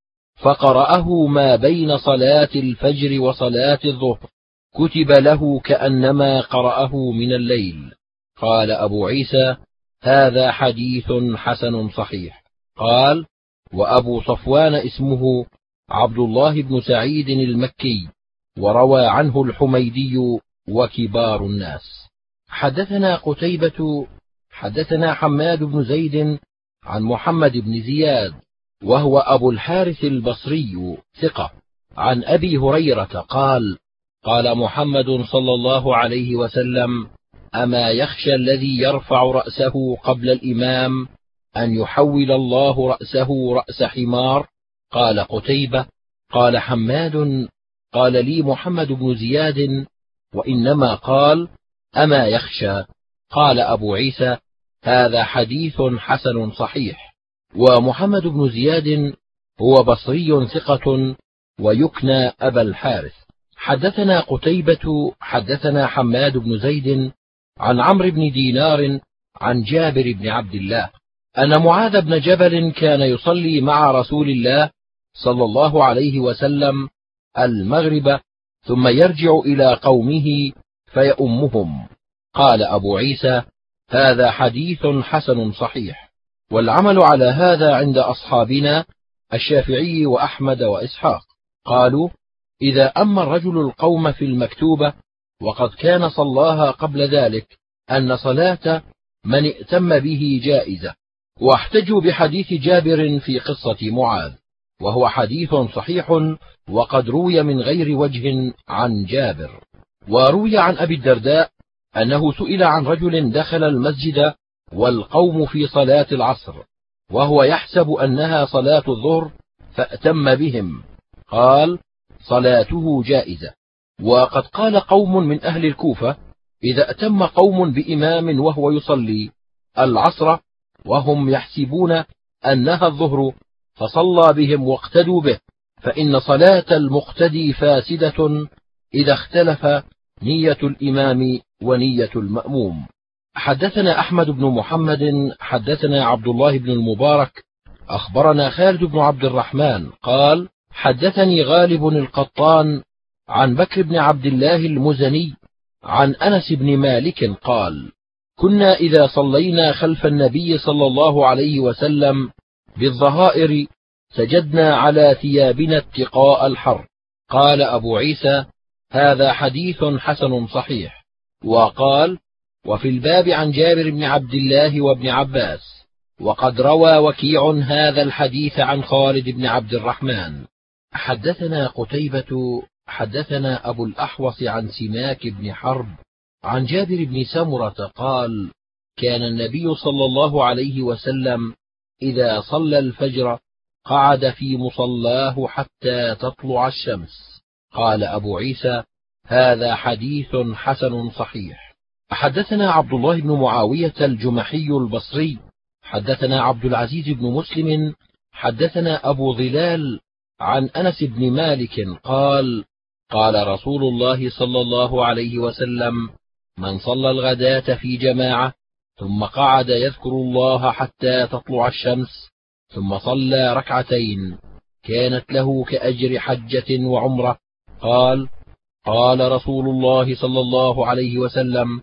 فقرأه ما بين صلاة الفجر وصلاة الظهر كتب له كأنما قرأه من الليل. قال أبو عيسى: هذا حديث حسن صحيح. قال: وأبو صفوان اسمه عبد الله بن سعيد المكي، وروى عنه الحميدي وكبار الناس. حدثنا قتيبة حدثنا حماد بن زيد عن محمد بن زياد وهو أبو الحارث البصري ثقة عن أبي هريرة قال: قال محمد صلى الله عليه وسلم: أما يخشى الذي يرفع رأسه قبل الإمام أن يحول الله رأسه رأس حمار؟ قال قتيبة: قال حماد: قال لي محمد بن زياد: وإنما قال أما يخشى. قال أبو عيسى: هذا حديث حسن صحيح. ومحمد بن زياد هو بصري ثقة ويكنى أبا الحارث. حدثنا قتيبة حدثنا حماد بن زيد عن عمرو بن دينار عن جابر بن عبد الله أن معاذ بن جبل كان يصلي مع رسول الله صلى الله عليه وسلم المغرب ثم يرجع إلى قومه فيؤمهم. قال أبو عيسى: هذا حديث حسن صحيح. والعمل على هذا عند أصحابنا الشافعي وأحمد وإسحاق. قالوا: إذا أما الرجل القوم في المكتوبة وقد كان صلاها قبل ذلك أن صلاة من ائتم به جائزة. واحتجوا بحديث جابر في قصة معاذ، وهو حديث صحيح وقد روي من غير وجه عن جابر. وروي عن أبي الدرداء أنه سئل عن رجل دخل المسجد والقوم في صلاة العصر وهو يحسب أنها صلاة الظهر فأتم بهم، قال: صلاته جائزة. وقد قال قوم من أهل الكوفة: إذا أتم قوم بإمام وهو يصلي العصر وهم يحسبون أنها الظهر فصلى بهم واقتدوا به، فإن صلاة المقتدي فاسدة إذا اختلف نية الإمام ونية المأموم. حدثنا أحمد بن محمد حدثنا عبد الله بن المبارك أخبرنا خالد بن عبد الرحمن قال: حدثني غالب القطان عن بكر بن عبد الله المزني عن أنس بن مالك قال: كنا إذا صلينا خلف النبي صلى الله عليه وسلم بالظهائر سجدنا على ثيابنا اتقاء الحر. قال أبو عيسى: هذا حديث حسن صحيح. وقال: وفي الباب عن جابر بن عبد الله وابن عباس، وقد روى وكيع هذا الحديث عن خالد بن عبد الرحمن. حدثنا قتيبة حدثنا أبو الأحوص عن سماك بن حرب عن جابر بن سمرة قال: كان النبي صلى الله عليه وسلم إذا صلى الفجر قعد في مصلاه حتى تطلع الشمس. قال أبو عيسى: هذا حديث حسن صحيح. حدثنا عبد الله بن معاوية الجمحي البصري حدثنا عبد العزيز بن مسلم حدثنا أبو ظلال عن أنس بن مالك قال: قال رسول الله صلى الله عليه وسلم: من صلى الغداة في جماعة ثم قعد يذكر الله حتى تطلع الشمس ثم صلى ركعتين كانت له كأجر حجة وعمرة. قال: قال رسول الله صلى الله عليه وسلم: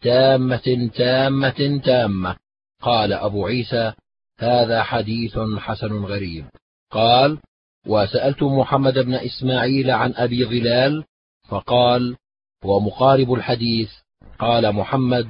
تامة تامة تامة. قال أبو عيسى: هذا حديث حسن غريب. قال: وسألت محمد بن إسماعيل عن أبي ظلال فقال: ومقارب الحديث. قال محمد: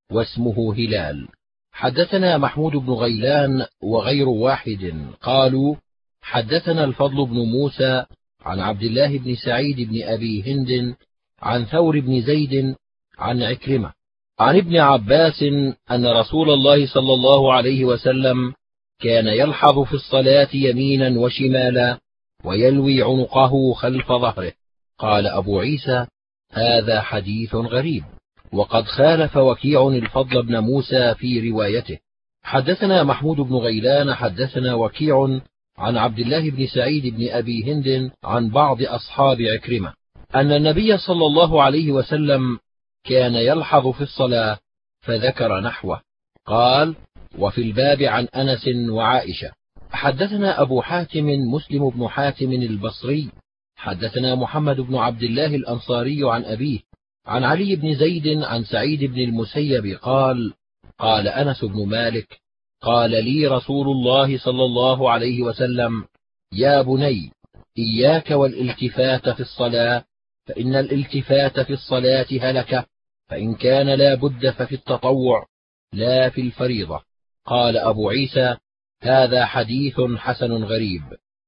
واسمه هلال. حدثنا محمود بن غيلان وغير واحد قالوا: حدثنا الفضل بن موسى عن عبد الله بن سعيد بن أبي هند عن ثور بن زيد عن عكرمة عن ابن عباس أن رسول الله صلى الله عليه وسلم كان يلحظ في الصلاة يمينا وشمالا ويلوي عنقه خلف ظهره. قال أبو عيسى: هذا حديث غريب، وقد خالف وكيع الفضل بن موسى في روايته. حدثنا محمود بن غيلان حدثنا وكيع عن عبد الله بن سعيد بن أبي هند عن بعض أصحاب عكرمة أن النبي صلى الله عليه وسلم كان يلحظ في الصلاة فذكر نحوه. قال: وفي الباب عن أنس وعائشة. حدثنا أبو حاتم مسلم بن حاتم البصري حدثنا محمد بن عبد الله الأنصاري عن أبيه عن علي بن زيد عن سعيد بن المسيب قال: قال أنس بن مالك: قال لي رسول الله صلى الله عليه وسلم: يا بني، إياك والالتفات في الصلاة، فإن الالتفات في الصلاة هلكة، فإن كان لا بد ففي التطوع لا في الفريضة. قال أبو عيسى: هذا حديث حسن غريب.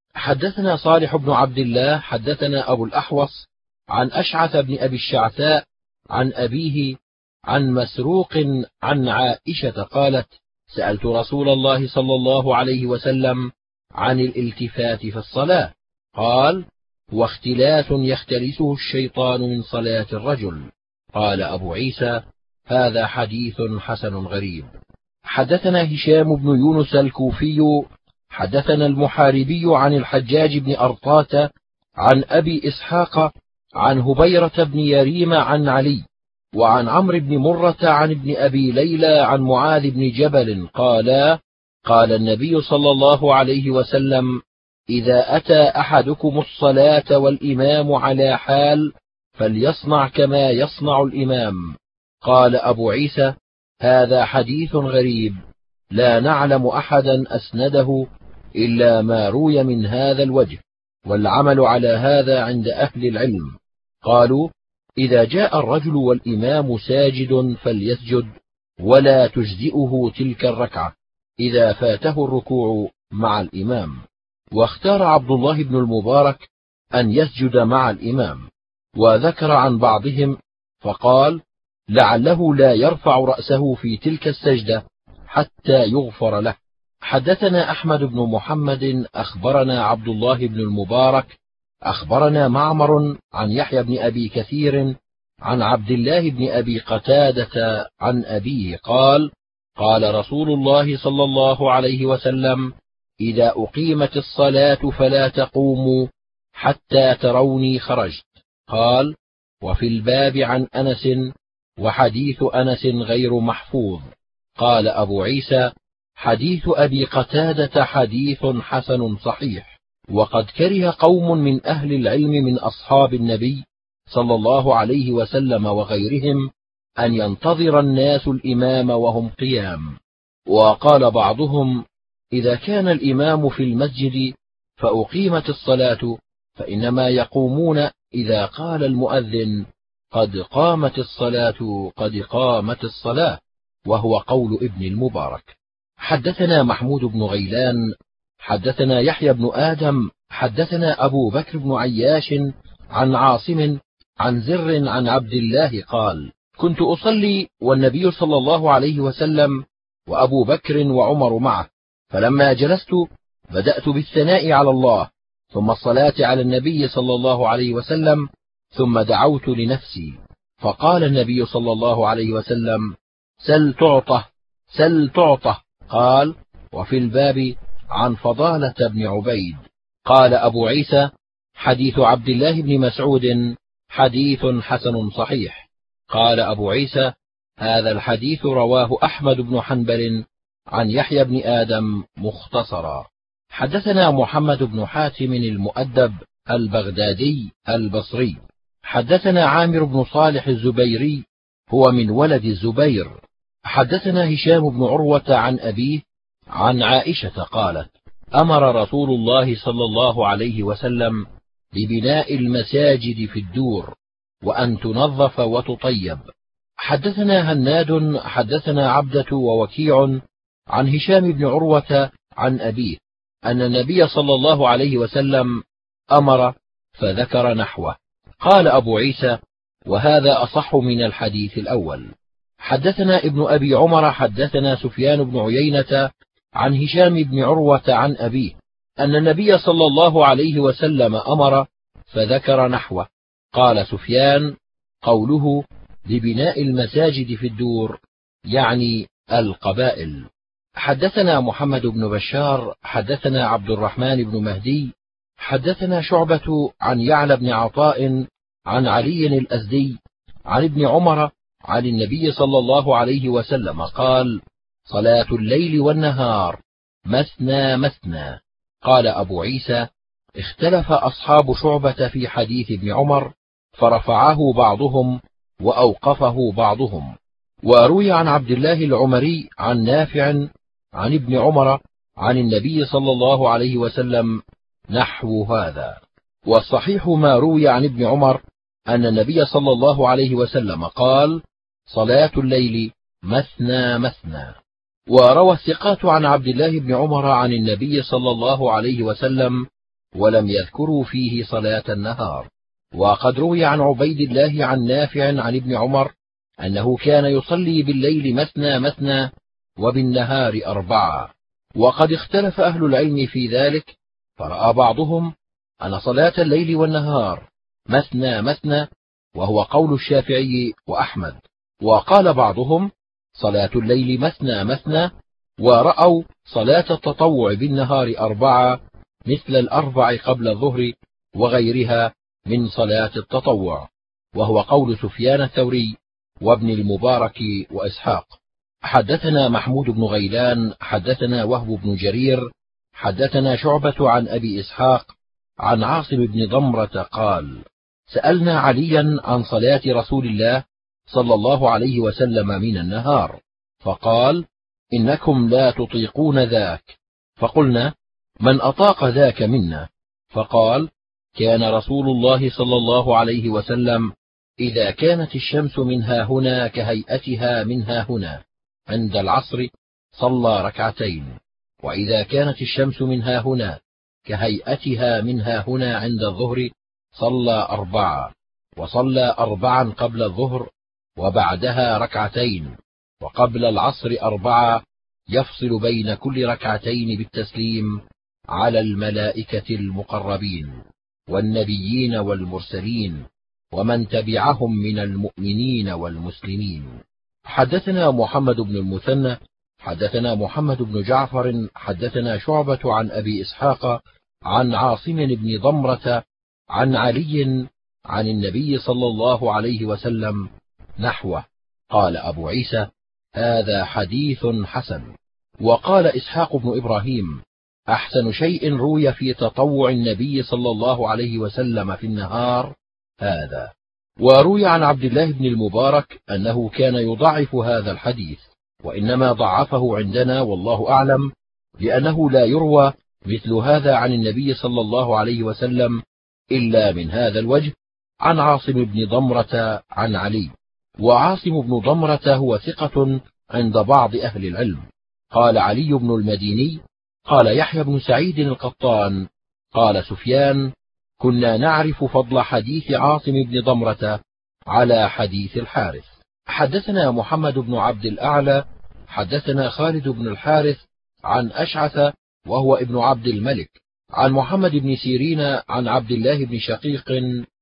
حدثنا صالح بن عبد الله حدثنا أبو الأحوص عن أشعث بن أبي الشعثاء عن أبيه عن مسروق عن عائشة قالت: سألت رسول الله صلى الله عليه وسلم عن الالتفات في الصلاة. قال: واختلاس يختلسه الشيطان من صلاة الرجل. قال أبو عيسى: هذا حديث حسن غريب. حدثنا هشام بن يونس الكوفي حدثنا المحاربي عن الحجاج بن أرطاة عن أبي إسحاق عن هبيرة بن يريم عن علي وعن عمرو بن مرة عن ابن أبي ليلى عن معاذ بن جبل قالا: قال النبي صلى الله عليه وسلم: إذا أتى أحدكم الصلاة والإمام على حال فليصنع كما يصنع الإمام. قال أبو عيسى: هذا حديث غريب، لا نعلم أحدا أسنده إلا ما روي من هذا الوجه، والعمل على هذا عند أهل العلم. قالوا: إذا جاء الرجل والإمام ساجد فليسجد، ولا تجزئه تلك الركعة إذا فاته الركوع مع الإمام. واختار عبد الله بن المبارك أن يسجد مع الإمام، وذكر عن بعضهم فقال: لعله لا يرفع رأسه في تلك السجدة حتى يغفر له. حدثنا أحمد بن محمد أخبرنا عبد الله بن المبارك أخبرنا معمر عن يحيى بن أبي كثير عن عبد الله بن أبي قتادة عن أبيه قال: قال رسول الله صلى الله عليه وسلم: إذا أقيمت الصلاة فلا تقوموا حتى تروني خرجت. قال: وفي الباب عن أنس، وحديث أنس غير محفوظ. قال أبو عيسى: حديث أبي قتادة حديث حسن صحيح. وقد كره قوم من أهل العلم من أصحاب النبي صلى الله عليه وسلم وغيرهم أن ينتظر الناس الإمام وهم قيام. وقال بعضهم: إذا كان الإمام في المسجد فأقيمت الصلاة فإنما يقومون إذا قال المؤذن: قد قامت الصلاة قد قامت الصلاة، وهو قول ابن المبارك. حدثنا محمود بن غيلان حدثنا يحيى بن آدم حدثنا أبو بكر بن عياش عن عاصم عن زر عن عبد الله قال: كنت أصلي والنبي صلى الله عليه وسلم وأبو بكر وعمر معه، فلما جلست بدأت بالثناء على الله، ثم الصلاة على النبي صلى الله عليه وسلم، ثم دعوت لنفسي، فقال النبي صلى الله عليه وسلم: سل تعطه سل تعطه. قال: وفي الباب عن فضالة بن عبيد. قال أبو عيسى: حديث عبد الله بن مسعود حديث حسن صحيح. قال أبو عيسى: هذا الحديث رواه أحمد بن حنبل عن يحيى بن آدم مختصرا. حدثنا محمد بن حاتم المؤدب البغدادي البصري. حدثنا عامر بن صالح الزبيري، هو من ولد الزبير. حدثنا هشام بن عروة عن أبيه عن عائشة قالت: أمر رسول الله صلى الله عليه وسلم ببناء المساجد في الدور، وأن تنظف وتطيب. حدثنا هناد حدثنا عبدة ووكيع عن هشام بن عروة عن أبيه أن النبي صلى الله عليه وسلم أمر فذكر نحوه. قال أبو عيسى: وهذا أصح من الحديث الأول. حدثنا ابن أبي عمر حدثنا سفيان بن عيينة عن هشام بن عروة عن أبيه أن النبي صلى الله عليه وسلم أمر فذكر نحوه. قال سفيان: قوله لبناء المساجد في الدور يعني القبائل. حدثنا محمد بن بشار حدثنا عبد الرحمن بن مهدي حدثنا شعبة عن يعلى بن عطاء عن علي الأزدي عن ابن عمر عن النبي صلى الله عليه وسلم قال: صلاة الليل والنهار مثنى مثنى. قال أبو عيسى: اختلف أصحاب شعبة في حديث ابن عمر، فرفعه بعضهم وأوقفه بعضهم. وروي عن عبد الله العمري عن نافع عن ابن عمر عن النبي صلى الله عليه وسلم نحو هذا. والصحيح ما روي عن ابن عمر أن النبي صلى الله عليه وسلم قال: صلاة الليل مثنى مثنى. وروى الثقات عن عبد الله بن عمر عن النبي صلى الله عليه وسلم ولم يذكروا فيه صلاة النهار. وقد روي عن عبيد الله عن نافع عن ابن عمر أنه كان يصلي بالليل مثنى مثنى وبالنهار أربعة. وقد اختلف أهل العلم في ذلك، فرأى بعضهم أن صلاة الليل والنهار مثنى مثنى، وهو قول الشافعي وأحمد. وقال بعضهم صلاة الليل مثنى مثنى، ورأوا صلاة التطوع بالنهار أربعة مثل الأربع قبل الظهر وغيرها من صلاة التطوع، وهو قول سفيان الثوري وابن المبارك وإسحاق. حدثنا محمود بن غيلان حدثنا وهب بن جرير حدثنا شعبة عن أبي إسحاق عن عاصم بن ضمرة قال: سألنا عليا عن صلاة رسول الله صلى الله عليه وسلم من النهار، فقال: إنكم لا تطيقون ذاك. فقلنا: من أطاق ذاك منا؟ فقال: كان رسول الله صلى الله عليه وسلم إذا كانت الشمس منها هنا كهيئتها منها هنا عند العصر صلى ركعتين، وإذا كانت الشمس منها هنا كهيئتها منها هنا عند الظهر صلى أربعة، وصلى أربعا قبل الظهر وبعدها ركعتين، وقبل العصر أربعة، يفصل بين كل ركعتين بالتسليم على الملائكة المقربين والنبيين والمرسلين ومن تبعهم من المؤمنين والمسلمين. حدثنا محمد بن المثنى حدثنا محمد بن جعفر حدثنا شعبة عن أبي إسحاق عن عاصم بن ضمرة عن علي عن النبي صلى الله عليه وسلم نحوه. قال أبو عيسى: هذا حديث حسن. وقال إسحاق بن إبراهيم: أحسن شيء روي في تطوع النبي صلى الله عليه وسلم في النهار هذا. وروي عن عبد الله بن المبارك أنه كان يضعف هذا الحديث، وإنما ضعفه عندنا والله أعلم، لأنه لا يروى مثل هذا عن النبي صلى الله عليه وسلم إلا من هذا الوجه عن عاصم بن ضمرة عن علي. وعاصم بن ضمرة هو ثقة عند بعض أهل العلم. قال علي بن المديني: قال يحيى بن سعيد القطان قال سفيان: كنا نعرف فضل حديث عاصم بن ضمرة على حديث الحارث. حدثنا محمد بن عبد الأعلى حدثنا خالد بن الحارث عن أشعث وهو ابن عبد الملك عن محمد بن سيرين عن عبد الله بن شقيق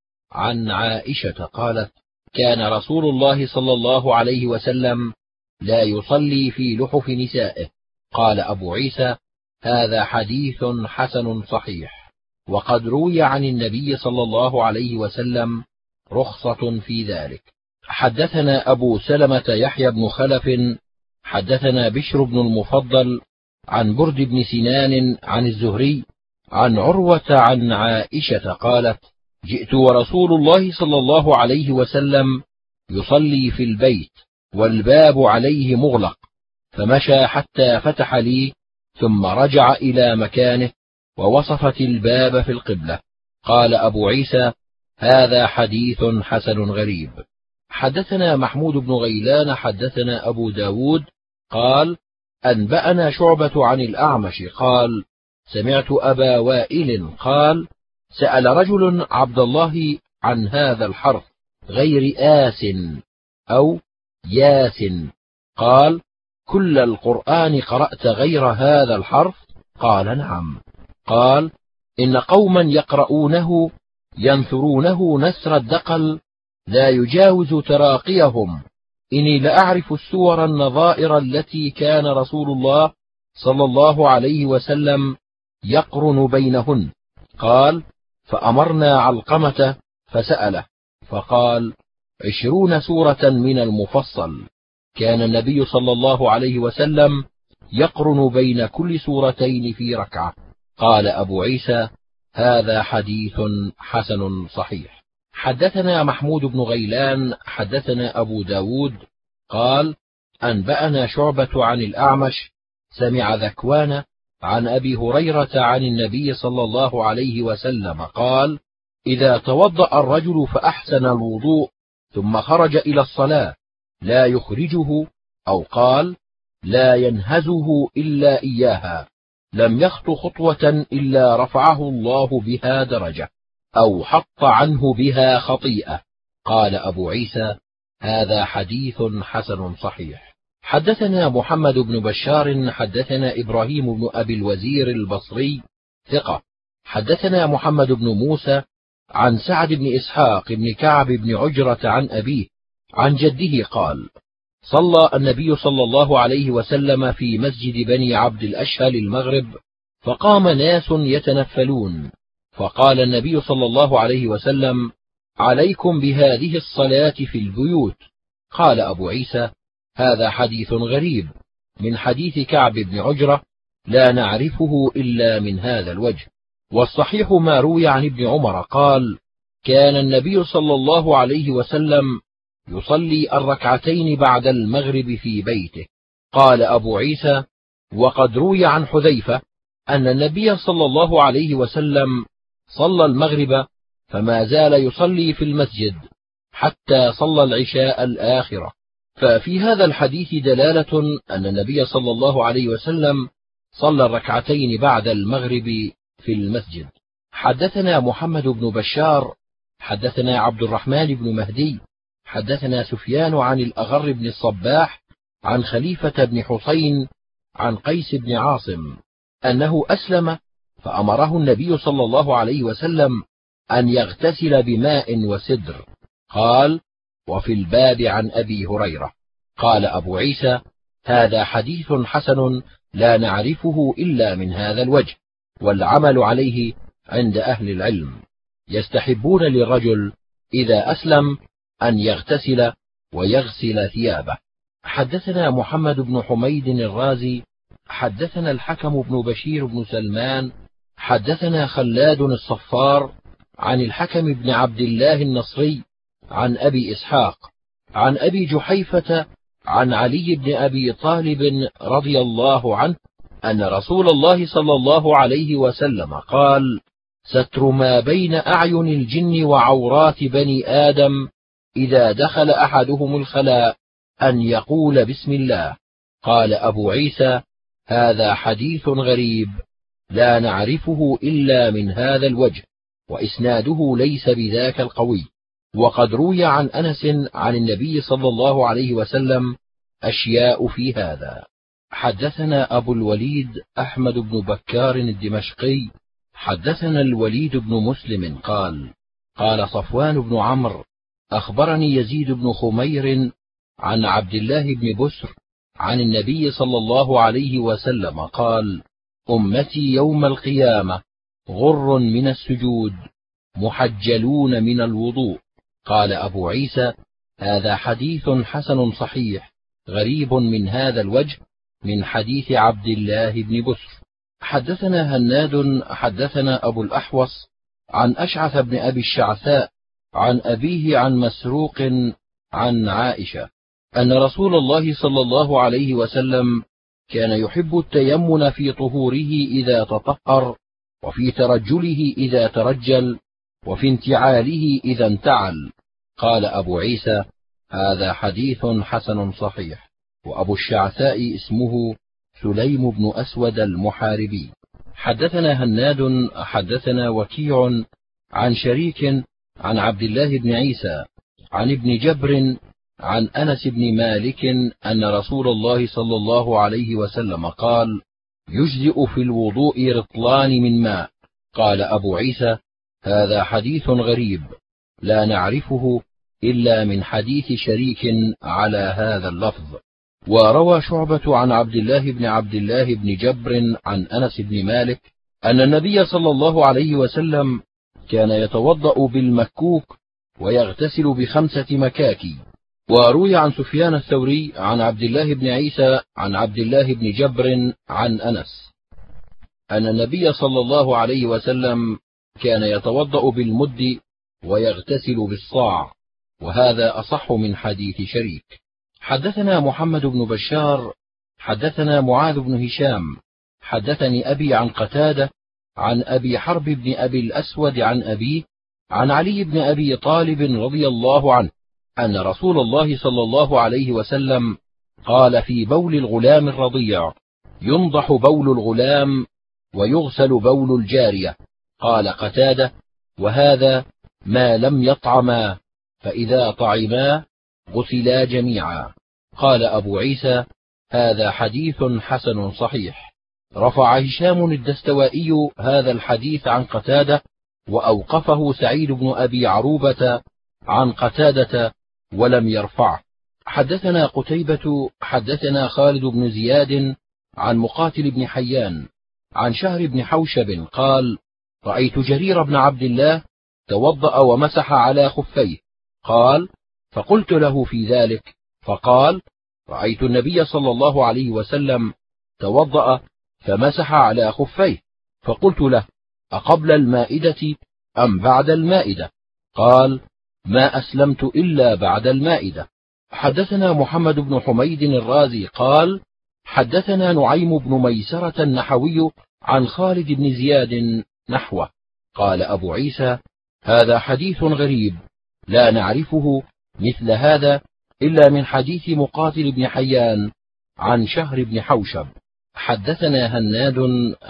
عن عائشة قالت: كان رسول الله صلى الله عليه وسلم لا يصلي في لحف نسائه. قال أبو عيسى: هذا حديث حسن صحيح، وقد روي عن النبي صلى الله عليه وسلم رخصة في ذلك. حدثنا أبو سلمة يحيى بن خلف حدثنا بشر بن المفضل عن برد بن سنان عن الزهري عن عروة عن عائشة قالت: جئت ورسول الله صلى الله عليه وسلم يصلي في البيت والباب عليه مغلق، فمشى حتى فتح لي ثم رجع إلى مكانه ووصفت الباب في القبلة. قال أبو عيسى: هذا حديث حسن غريب. حدثنا محمود بن غيلان حدثنا أبو داود قال: أنبأنا شعبة عن الأعمش قال: سمعت أبا وائل قال: سأل رجل عبد الله عن هذا الحرف غير آس أو ياس، قال: كل القرآن قرأت غير هذا الحرف؟ قال: نعم. قال: إن قوما يقرؤونه ينثرونه نثر الدقل لا يجاوز تراقيهم، إني لأعرف السور النظائر التي كان رسول الله صلى الله عليه وسلم يقرن بينهن. قال: فأمرنا علقمة فسأله فقال: عشرون سورة من المفصل. كان النبي صلى الله عليه وسلم يقرن بين كل سورتين في ركعة. قال أبو عيسى: هذا حديث حسن صحيح. حدثنا محمود بن غيلان حدثنا أبو داود قال: أنبأنا شعبة عن الأعمش سمع ذكوان عن أبي هريرة عن النبي صلى الله عليه وسلم قال: إذا توضأ الرجل فأحسن الوضوء ثم خرج إلى الصلاة لا يخرجه، أو قال: لا ينهزه إلا إياها، لم يخط خطوة إلا رفعه الله بها درجة أو حط عنه بها خطيئة. قال أبو عيسى: هذا حديث حسن صحيح. حدثنا محمد بن بشار حدثنا إبراهيم بن أبي الوزير البصري ثقة. حدثنا محمد بن موسى عن سعد بن إسحاق بن كعب بن عجرة عن أبيه عن جده قال: صلى النبي صلى الله عليه وسلم في مسجد بني عبد الأشهل المغرب، فقام ناس يتنفلون، فقال النبي صلى الله عليه وسلم: عليكم بهذه الصلاة في البيوت. قال أبو عيسى: هذا حديث غريب من حديث كعب بن عجرة لا نعرفه إلا من هذا الوجه. والصحيح ما روي عن ابن عمر قال: كان النبي صلى الله عليه وسلم يصلي الركعتين بعد المغرب في بيته. قال أبو عيسى: وقد روي عن حذيفة أن النبي صلى الله عليه وسلم صلى المغرب فما زال يصلي في المسجد حتى صلى العشاء الآخرة. ففي هذا الحديث دلالة أن النبي صلى الله عليه وسلم صلى الركعتين بعد المغرب في المسجد. حدثنا محمد بن بشار حدثنا عبد الرحمن بن مهدي حدثنا سفيان عن الأغر بن الصباح عن خليفة بن حسين عن قيس بن عاصم أنه أسلم، فأمره النبي صلى الله عليه وسلم أن يغتسل بماء وسدر. قال: وفي الباب عن أبي هريرة. قال أبو عيسى: هذا حديث حسن لا نعرفه إلا من هذا الوجه، والعمل عليه عند أهل العلم، يستحبون للرجل إذا أسلم أن يغتسل ويغسل ثيابه. حدثنا محمد بن حميد الرازي حدثنا الحكم بن بشير بن سلمان حدثنا خلاد الصفار عن الحكم بن عبد الله النصري عن أبي إسحاق عن أبي جحيفة عن علي بن أبي طالب رضي الله عنه أن رسول الله صلى الله عليه وسلم قال: ستر ما بين أعين الجن وعورات بني آدم إذا دخل أحدهم الخلاء أن يقول بسم الله. قال أبو عيسى: هذا حديث غريب لا نعرفه إلا من هذا الوجه، وإسناده ليس بذاك القوي. وقد روي عن أنس عن النبي صلى الله عليه وسلم أشياء في هذا. حدثنا أبو الوليد أحمد بن بكار الدمشقي حدثنا الوليد بن مسلم قال قال صفوان بن عمرو أخبرني يزيد بن خمير عن عبد الله بن بسر عن النبي صلى الله عليه وسلم قال: أمتي يوم القيامة غر من السجود محجلون من الوضوء. قال أبو عيسى: هذا حديث حسن صحيح غريب من هذا الوجه من حديث عبد الله بن بسر. حدثنا هناد حدثنا أبو الأحوص عن أشعث بن أبي الشعثاء عن أبيه عن مسروق عن عائشة أن رسول الله صلى الله عليه وسلم كان يحب التيمن في طهوره إذا تطهر، وفي ترجله إذا ترجل، وفي انتعاله إذا انتعل. قال أبو عيسى: هذا حديث حسن صحيح. وأبو الشعثاء اسمه سليم بن أسود المحاربي. حدثنا هناد حدثنا وكيع عن شريك عن عبد الله بن عيسى عن ابن جبر عن أنس بن مالك أن رسول الله صلى الله عليه وسلم قال: يجزئ في الوضوء رطلان من ماء. قال أبو عيسى: هذا حديث غريب لا نعرفه إلا من حديث شريك على هذا اللفظ. وروى شعبة عن عبد الله بن عبد الله بن جبر عن أنس بن مالك أن النبي صلى الله عليه وسلم كان يتوضأ بالمكوك ويغتسل بخمسة مكاكي. وروي عن سفيان الثوري عن عبد الله بن عيسى عن عبد الله بن جبر عن أنس أن النبي صلى الله عليه وسلم كان يتوضأ بالمد ويغتسل بالصاع، وهذا أصح من حديث شريك. حدثنا محمد بن بشار حدثنا معاذ بن هشام حدثني أبي عن قتادة عن أبي حرب بن أبي الأسود عن أبيه عن علي بن أبي طالب رضي الله عنه أن رسول الله صلى الله عليه وسلم قال في بول الغلام الرضيع: ينضح بول الغلام ويغسل بول الجارية. قال قتادة: وهذا ما لم يطعما، فإذا طعما غسلا جميعا. قال أبو عيسى: هذا حديث حسن صحيح. رفع هشام الدستوائي هذا الحديث عن قتادة، وأوقفه سعيد بن أبي عروبة عن قتادة ولم يرفعه. حدثنا قتيبة حدثنا خالد بن زياد عن مقاتل بن حيان عن شهر بن حوشب قال: رأيت جرير بن عبد الله توضأ ومسح على خفيه. قال: فقلت له في ذلك، فقال: رأيت النبي صلى الله عليه وسلم توضأ فمسح على خفيه. فقلت له: أقبل المائدة أم بعد المائدة؟ قال: ما أسلمت إلا بعد المائدة. حدثنا محمد بن حميد الرازي قال: حدثنا نعيم بن ميسرة النحوي عن خالد بن زياد نحوه. قال أبو عيسى: هذا حديث غريب لا نعرفه مثل هذا إلا من حديث مقاتل بن حيان عن شهر بن حوشب. حدثنا هناد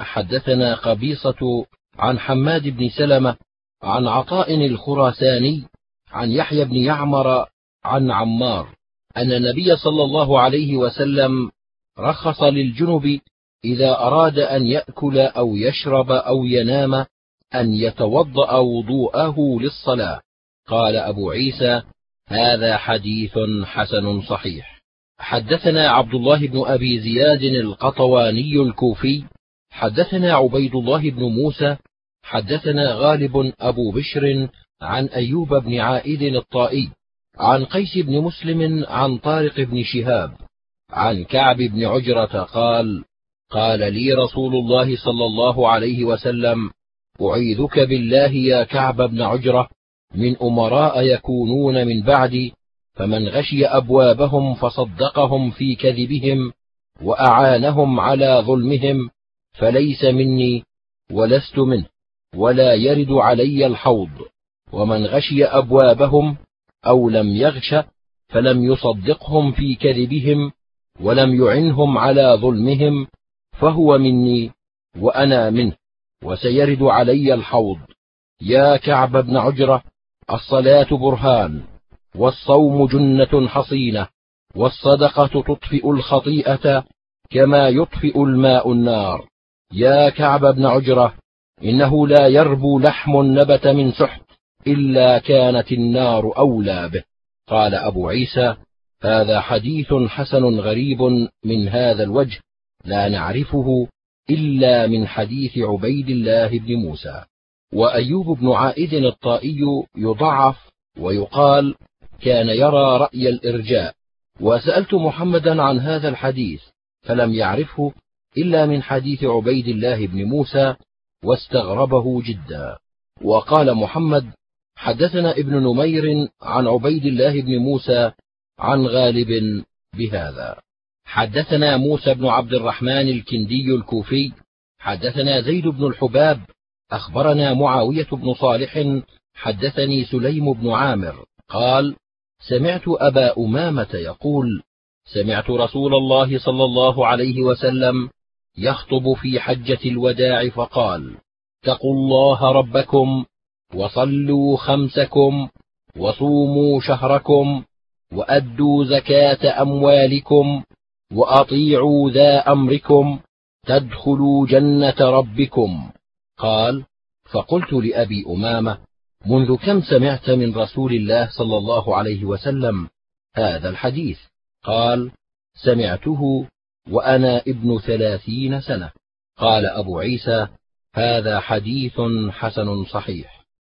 حدثنا قبيصة عن حماد بن سلمة عن عطاء الخراساني عن يحيى بن يعمر عن عمار أن النبي صلى الله عليه وسلم رخص للجنب إذا أراد أن يأكل أو يشرب أو ينام أن يتوضأ وضوءه للصلاة. قال أبو عيسى: هذا حديث حسن صحيح. حدثنا عبد الله بن أبي زياد القطواني الكوفي حدثنا عبيد الله بن موسى حدثنا غالب أبو بشر عن أيوب بن عائد الطائي عن قيس بن مسلم عن طارق بن شهاب عن كعب بن عجرة قال: قال لي رسول الله صلى الله عليه وسلم: أعيذك بالله يا كعب بن عجرة من أمراء يكونون من بعدي، فمن غشي أبوابهم فصدقهم في كذبهم وأعانهم على ظلمهم فليس مني ولست منه، ولا يرد علي الحوض. ومن غشي أبوابهم أو لم يغش فلم يصدقهم في كذبهم ولم يعنهم على ظلمهم فهو مني وأنا منه، وسيرد علي الحوض. يا كعب بن عجرة، الصلاة برهان، والصوم جنة حصينة، والصدقة تطفئ الخطيئة كما يطفئ الماء النار. يا كعب بن عجرة، إنه لا يربو لحم نبت من سحت إلا كانت النار أولى به. قال أبو عيسى: هذا حديث حسن غريب من هذا الوجه، لا نعرفه إلا من حديث عبيد الله بن موسى. وأيوب بن عائد الطائي يضعف، ويقال كان يرى رأي الإرجاء. وسألت محمدا عن هذا الحديث فلم يعرفه إلا من حديث عبيد الله بن موسى، واستغربه جدا. وقال محمد: حدثنا ابن نمير عن عبيد الله بن موسى عن غالب بهذا. حدثنا موسى بن عبد الرحمن الكندي الكوفي حدثنا زيد بن الحباب أخبرنا معاوية بن صالح حدثني سليم بن عامر قال: سمعت أبا أمامة يقول: سمعت رسول الله صلى الله عليه وسلم يخطب في حجة الوداع فقال: اتقوا الله ربكم، وصلوا خمسكم، وصوموا شهركم، وأدوا زكاة أموالكم، وأطيعوا ذا أمركم، تدخلوا جنة ربكم. قال: فقلت لأبي أمامة: منذ كم سمعت من رسول الله صلى الله عليه وسلم هذا الحديث؟ قال: سمعته وأنا ابن ثلاثين سنة. قال أبو عيسى: هذا حديث حسن صحيح.